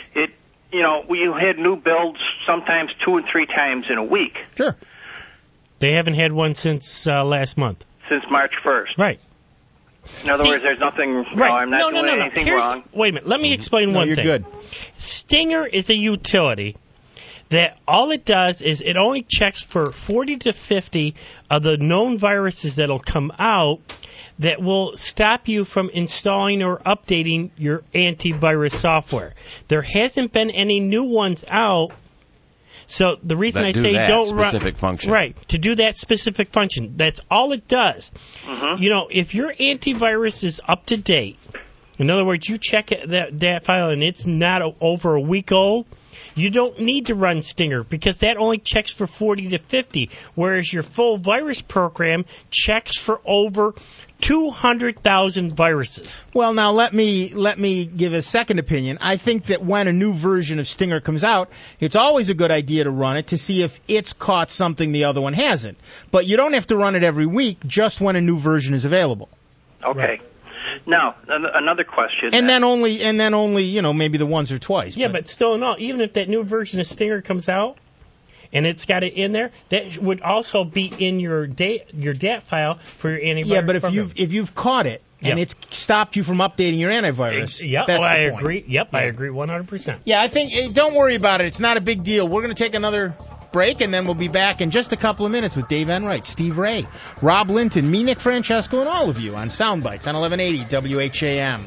we had new builds sometimes 2 and 3 times in a week. Sure. They haven't had one since last month. Since March 1st. Right. In other words, there's nothing. Right. I'm not doing anything wrong. Wait a minute. Let me explain one thing. You're good. Stinger is a utility that all it does is it only checks for 40 to 50 of the known viruses that'll come out that will stop you from installing or updating your antivirus software. There hasn't been any new ones out. So the reason that I say don't run specific function. Right, to do that specific function. That's all it does. You know, if your antivirus is up to date, in other words, you check that file and it's not over a week old, you don't need to run Stinger because that only checks for 40 to 50, whereas your full virus program checks for over 200,000 viruses. Well, now let me give a second opinion. I think that when a new version of Stinger comes out, it's always a good idea to run it to see if it's caught something the other one hasn't. But you don't have to run it every week, just when a new version is available. Okay. Right. Now, another question. And then only, you know, maybe the once or twice. Yeah, but still, no. Even if that new version of Stinger comes out and it's got it in there, that would also be in your DAT file for your antivirus. Yeah, but program. if you've caught it and it's stopped you from updating your antivirus, yep, that's I the point. agree. Yep, I agree 100%. Yeah, I think don't worry about it. It's not a big deal. We're going to take another break, and then we'll be back in just a couple of minutes with Dave Enright, Steve Ray, Rob Linton, me, Nick Francesco, and all of you on Soundbites on 1180 WHAM.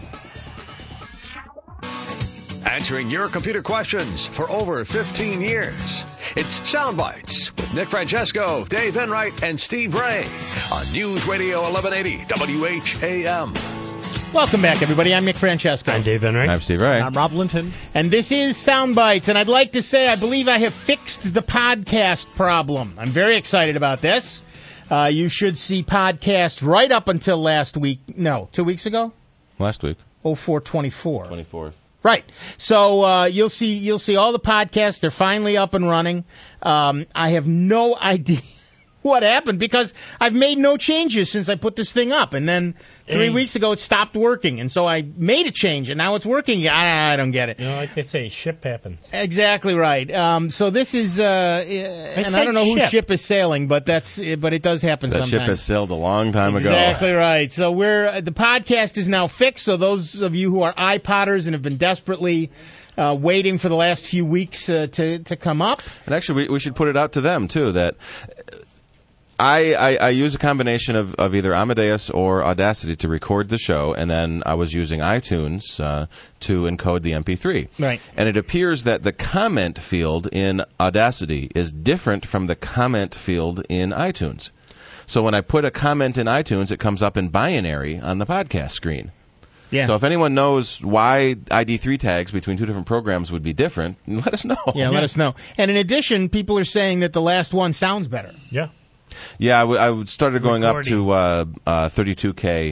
Answering your computer questions for over 15 years. It's Soundbites with Nick Francesco, Dave Enright, and Steve Ray on News Radio 1180 WHAM. Welcome back, everybody. I'm Nick Francesco. I'm Dave Enright. I'm Steve Ray. I'm Rob Linton. And this is Soundbites, and I'd like to say I believe I have fixed the podcast problem. I'm very excited about this. You should see podcasts right up until last week. No, 2 weeks ago? Last week. 04/24. 24th. Right. So you'll see all the podcasts. They're finally up and running. I have no idea what happened because I've made no changes since I put this thing up. And then 3 weeks ago it stopped working. And so I made a change, and now it's working. I don't get it. You know, like they say, ship happened. Exactly right. So this is, and I don't know whose ship is sailing, but it does happen sometimes. That ship has sailed a long time ago. Exactly right. So the podcast is now fixed. So those of you who are iPodders and have been desperately waiting for the last few weeks to come up. And actually, we should put it out to them, too, that I use a combination of either Amadeus or Audacity to record the show, and then I was using iTunes to encode the MP3. Right. And it appears that the comment field in Audacity is different from the comment field in iTunes. So when I put a comment in iTunes, it comes up in binary on the podcast screen. Yeah. So if anyone knows why ID3 tags between two different programs would be different, let us know. Yeah, let us know. And in addition, people are saying that the last one sounds better. Yeah. Yeah, I started going up to 32K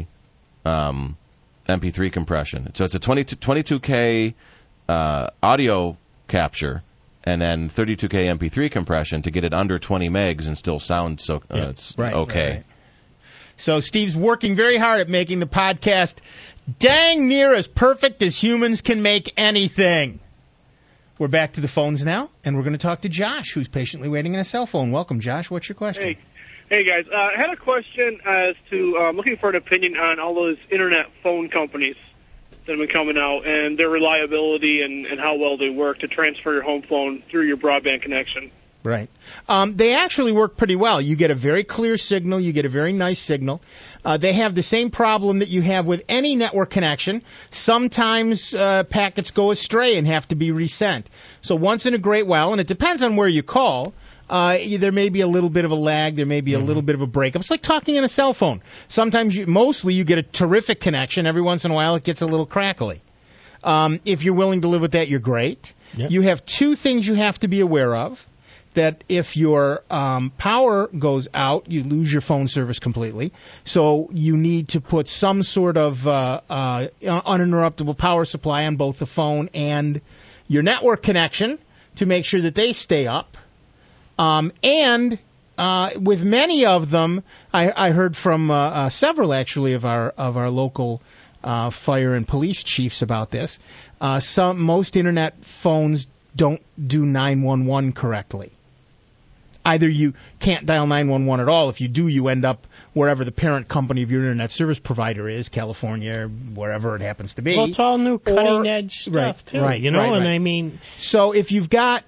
MP3 compression. So it's a 22K audio capture and then 32K MP3 compression to get it under 20 megs and still sound it's okay. Right. So Steve's working very hard at making the podcast dang near as perfect as humans can make anything. We're back to the phones now, and we're going to talk to Josh, who's patiently waiting on a cell phone. Welcome, Josh. What's your question? Hey guys. I had a question as to looking for an opinion on all those internet phone companies that have been coming out and their reliability and how well they work to transfer your home phone through your broadband connection. Right. They actually work pretty well. You get a very clear signal. You get a very nice signal. They have the same problem that you have with any network connection. Sometimes packets go astray and have to be resent. So once in a great while, and it depends on where you call, there may be a little bit of a lag. There may be a little bit of a breakup. It's like talking on a cell phone. Sometimes, mostly, you get a terrific connection. Every once in a while, it gets a little crackly. If you're willing to live with that, you're great. Yep. You have two things you have to be aware of. That if your power goes out, you lose your phone service completely. So you need to put some sort of uninterruptible power supply on both the phone and your network connection to make sure that they stay up. And with many of them, I heard from several actually of our local fire and police chiefs about this. Most internet phones don't do 911 correctly. either you can't dial 911 at all. If you do, you end up wherever the parent company of your internet service provider is, California, or wherever it happens to be. Well, it's all new cutting-edge stuff, too. Right, you know, right, and right. I mean... So if you've got...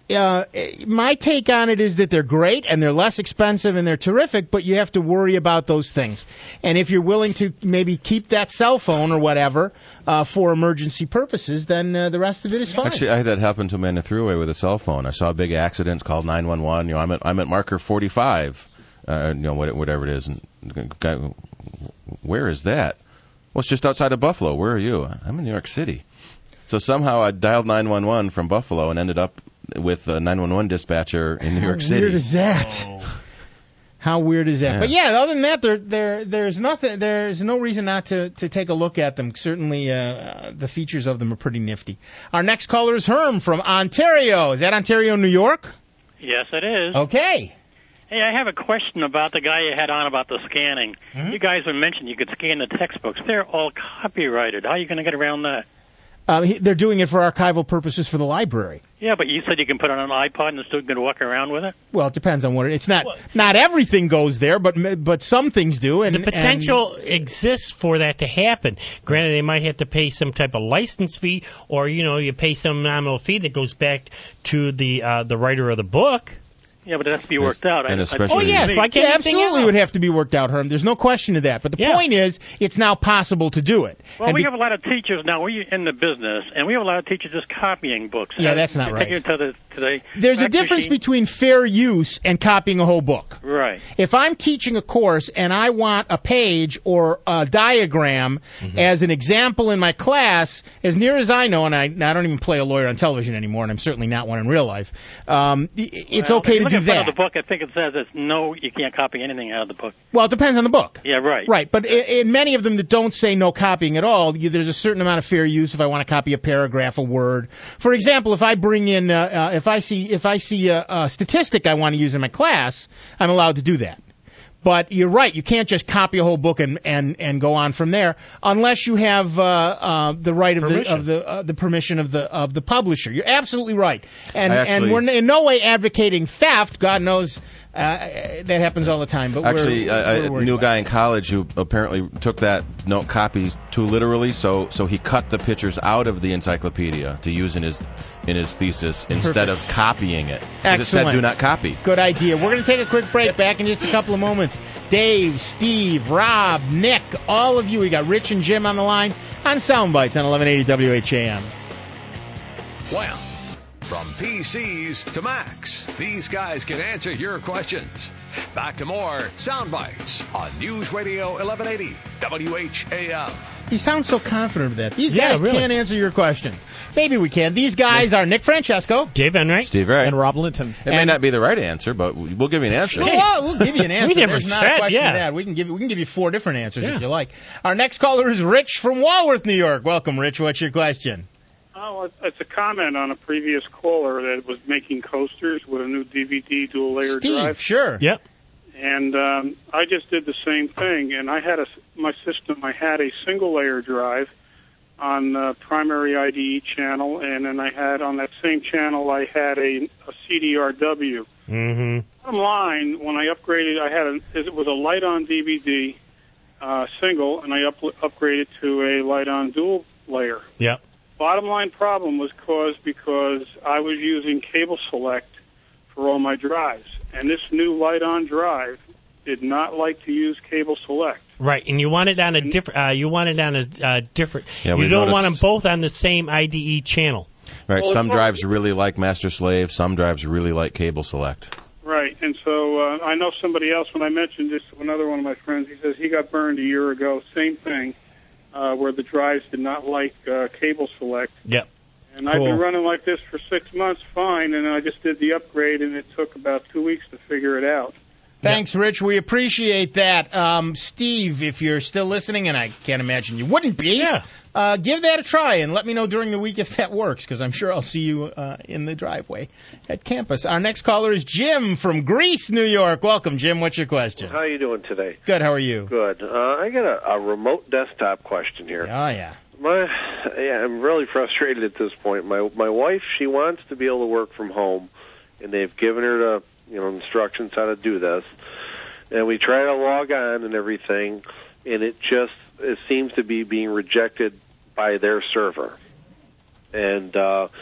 my take on it is that they're great, and they're less expensive, and they're terrific, but you have to worry about those things. And if you're willing to maybe keep that cell phone or whatever for emergency purposes, then the rest of it is fine. Actually, I had that happen to me in the throughway with a cell phone. I saw a big accident, called 911. You know, I'm at marker 45, you know, whatever it is. And the guy, where is that? Well, it's just outside of Buffalo. Where are you? I'm in New York City. So somehow I dialed 911 from Buffalo and ended up with a 911 dispatcher in New York City. How weird is that? How weird is that? Yeah. But yeah, other than that, there's nothing. There's no reason not to take a look at them. Certainly, the features of them are pretty nifty. Our next caller is Herm from Ontario. Is that Ontario, New York? Yes, it is. Okay. Hey, I have a question about the guy you had on about the scanning. Mm-hmm. You guys have mentioned you could scan the textbooks. They're all copyrighted. How are you going to get around that? They're doing it for archival purposes for the library. Yeah, but you said you can put it on an iPod and still can walk around with it? Well, it depends on what it's not. Not everything goes there, but some things do. And the potential exists for that to happen. Granted, they might have to pay some type of license fee, or you pay some nominal fee that goes back to the writer of the book. Yeah, but it has to be worked out. It absolutely would have to be worked out, Herm. There's no question of that. But the point is, it's now possible to do it. Well, we have a lot of teachers now. We're in the business, and we have a lot of teachers just copying books. Yeah, that's not right. Taking it to the There's a difference between fair use and copying a whole book. Right. If I'm teaching a course and I want a page or a diagram as an example in my class, as near as I know, and I don't even play a lawyer on television anymore, and I'm certainly not one in real life, it's okay to do in that. the book, I think it says no, you can't copy anything out of the book. Well, it depends on the book. Yeah, right. Right, but in many of them that don't say no copying at all, there's a certain amount of fair use if I want to copy a paragraph, a word. For example, if I bring in, if I see a statistic I want to use in my class, I'm allowed to do that. But you're right, you can't just copy a whole book and go on from there unless you have the right of the permission of the publisher. You're absolutely right, and we're in no way advocating theft. God knows that happens all the time. But I knew a guy in college who apparently took that no copy too literally, so he cut the pictures out of the encyclopedia to use in his thesis instead of copying it. Excellent. It said do not copy. Good idea. We're going to take a quick break. Back in just a couple of moments. Dave, Steve, Rob, Nick, all of you. We got Rich and Jim on the line on Soundbites on 1180 WHAM. Wham! From PCs to Macs, these guys can answer your questions. Back to more Soundbites on News Radio 1180 WHAM. He sounds so confident of that. These guys can't answer your question. Maybe we can. These guys are Nick Francesco, Dave Enright, Steve Ray, and Rob Linton. It may not be the right answer, but we'll give you an answer. We'll give you an answer. We never There's not a question of that. We can give you 4 different answers if you like. Our next caller is Rich from Walworth, New York. Welcome, Rich. What's your question? Oh, it's a comment on a previous caller that was making coasters with a new DVD dual-layer drive. Steve, sure. Yep. And I just did the same thing, and I had my system. I had a single-layer drive on the primary IDE channel, and then I had on that same channel I had a CDRW. Mm-hmm. Bottom line, when I upgraded, it was a light-on DVD single, and I upgraded to a light-on dual layer. Yep. Bottom line problem was caused because I was using Cable Select for all my drives, and this new light-on drive did not like to use Cable Select. Right, and you want it on a different. You want it on a different. Yeah, you don't want them both on the same IDE channel. Right. Some drives really like Master Slave. Some drives really like Cable Select. Right, and so I know somebody else. When I mentioned this to another one of my friends, he says he got burned a year ago. Same thing. Where the drives did not like Cable Select. Yep. And I've been running like this for 6 months, fine, and I just did the upgrade, and it took about 2 weeks to figure it out. Thanks, Rich. We appreciate that. Steve, if you're still listening, and I can't imagine you wouldn't be, give that a try and let me know during the week if that works, because I'm sure I'll see you in the driveway at campus. Our next caller is Jim from Greece, New York. Welcome, Jim. What's your question? How are you doing today? Good. How are you? Good. I got a remote desktop question here. Oh, yeah. I'm really frustrated at this point. My wife, she wants to be able to work from home, and they've given her instructions how to do this. And we try to log on and everything, and it seems to be being rejected by their server. And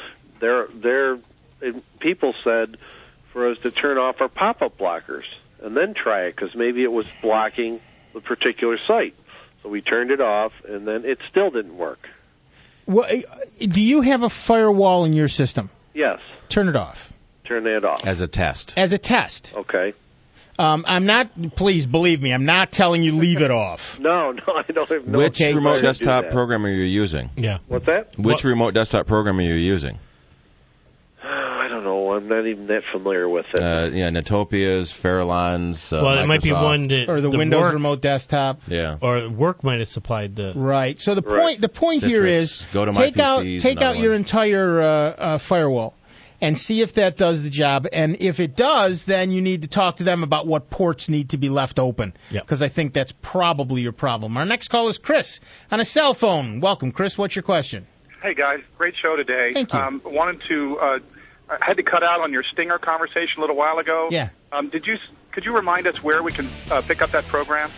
people said for us to turn off our pop-up blockers and then try it, because maybe it was blocking the particular site. So we turned it off, and then it still didn't work. Well, do you have a firewall in your system? Yes. Turn it off. Turn that off. As a test. As a test. Okay. I'm not, please believe me, I'm not telling you leave it off. No, I don't have no. Which remote desktop program are you using? Yeah. What's that? Which remote desktop program are you using? I don't know. I'm not even that familiar with it. Netopia's, Farallon's, well, it might be Microsoft. one that Or the Windows remote desktop. Yeah. Or work might have supplied the. Right. So the point here is Go to take MyPCs, out your entire firewall and see if that does the job. And if it does, then you need to talk to them about what ports need to be left open. Because I think that's probably your problem. Our next call is Chris on a cell phone. Welcome, Chris. What's your question? Hey, guys. Great show today. Thank you. I had to cut out on your Stinger conversation a little while ago. Yeah. Could you remind us where we can pick up that program?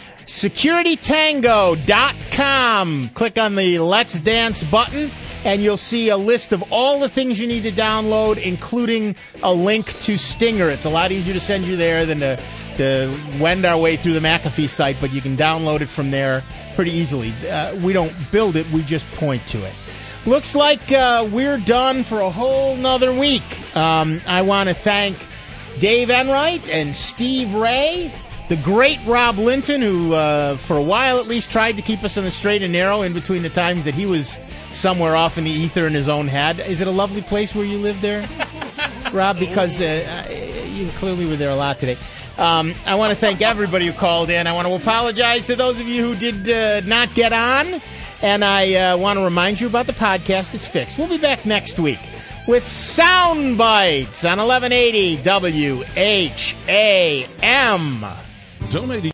SecurityTango.com. Click on the Let's Dance button, and you'll see a list of all the things you need to download, including a link to Stinger. It's a lot easier to send you there than to wend our way through the McAfee site, but you can download it from there pretty easily. We don't build it, we just point to it. Looks like we're done for a whole nother week. I want to thank Dave Enright and Steve Ray, the great Rob Linton, who for a while at least tried to keep us on the straight and narrow in between the times that he was somewhere off in the ether in his own head. Is it a lovely place where you live there, Rob? Because you clearly were there a lot today. I want to thank everybody who called in. I want to apologize to those of you who did not get on. And I want to remind you about the podcast. It's fixed. We'll be back next week with Sound Bites on 1180 WHAM. Donating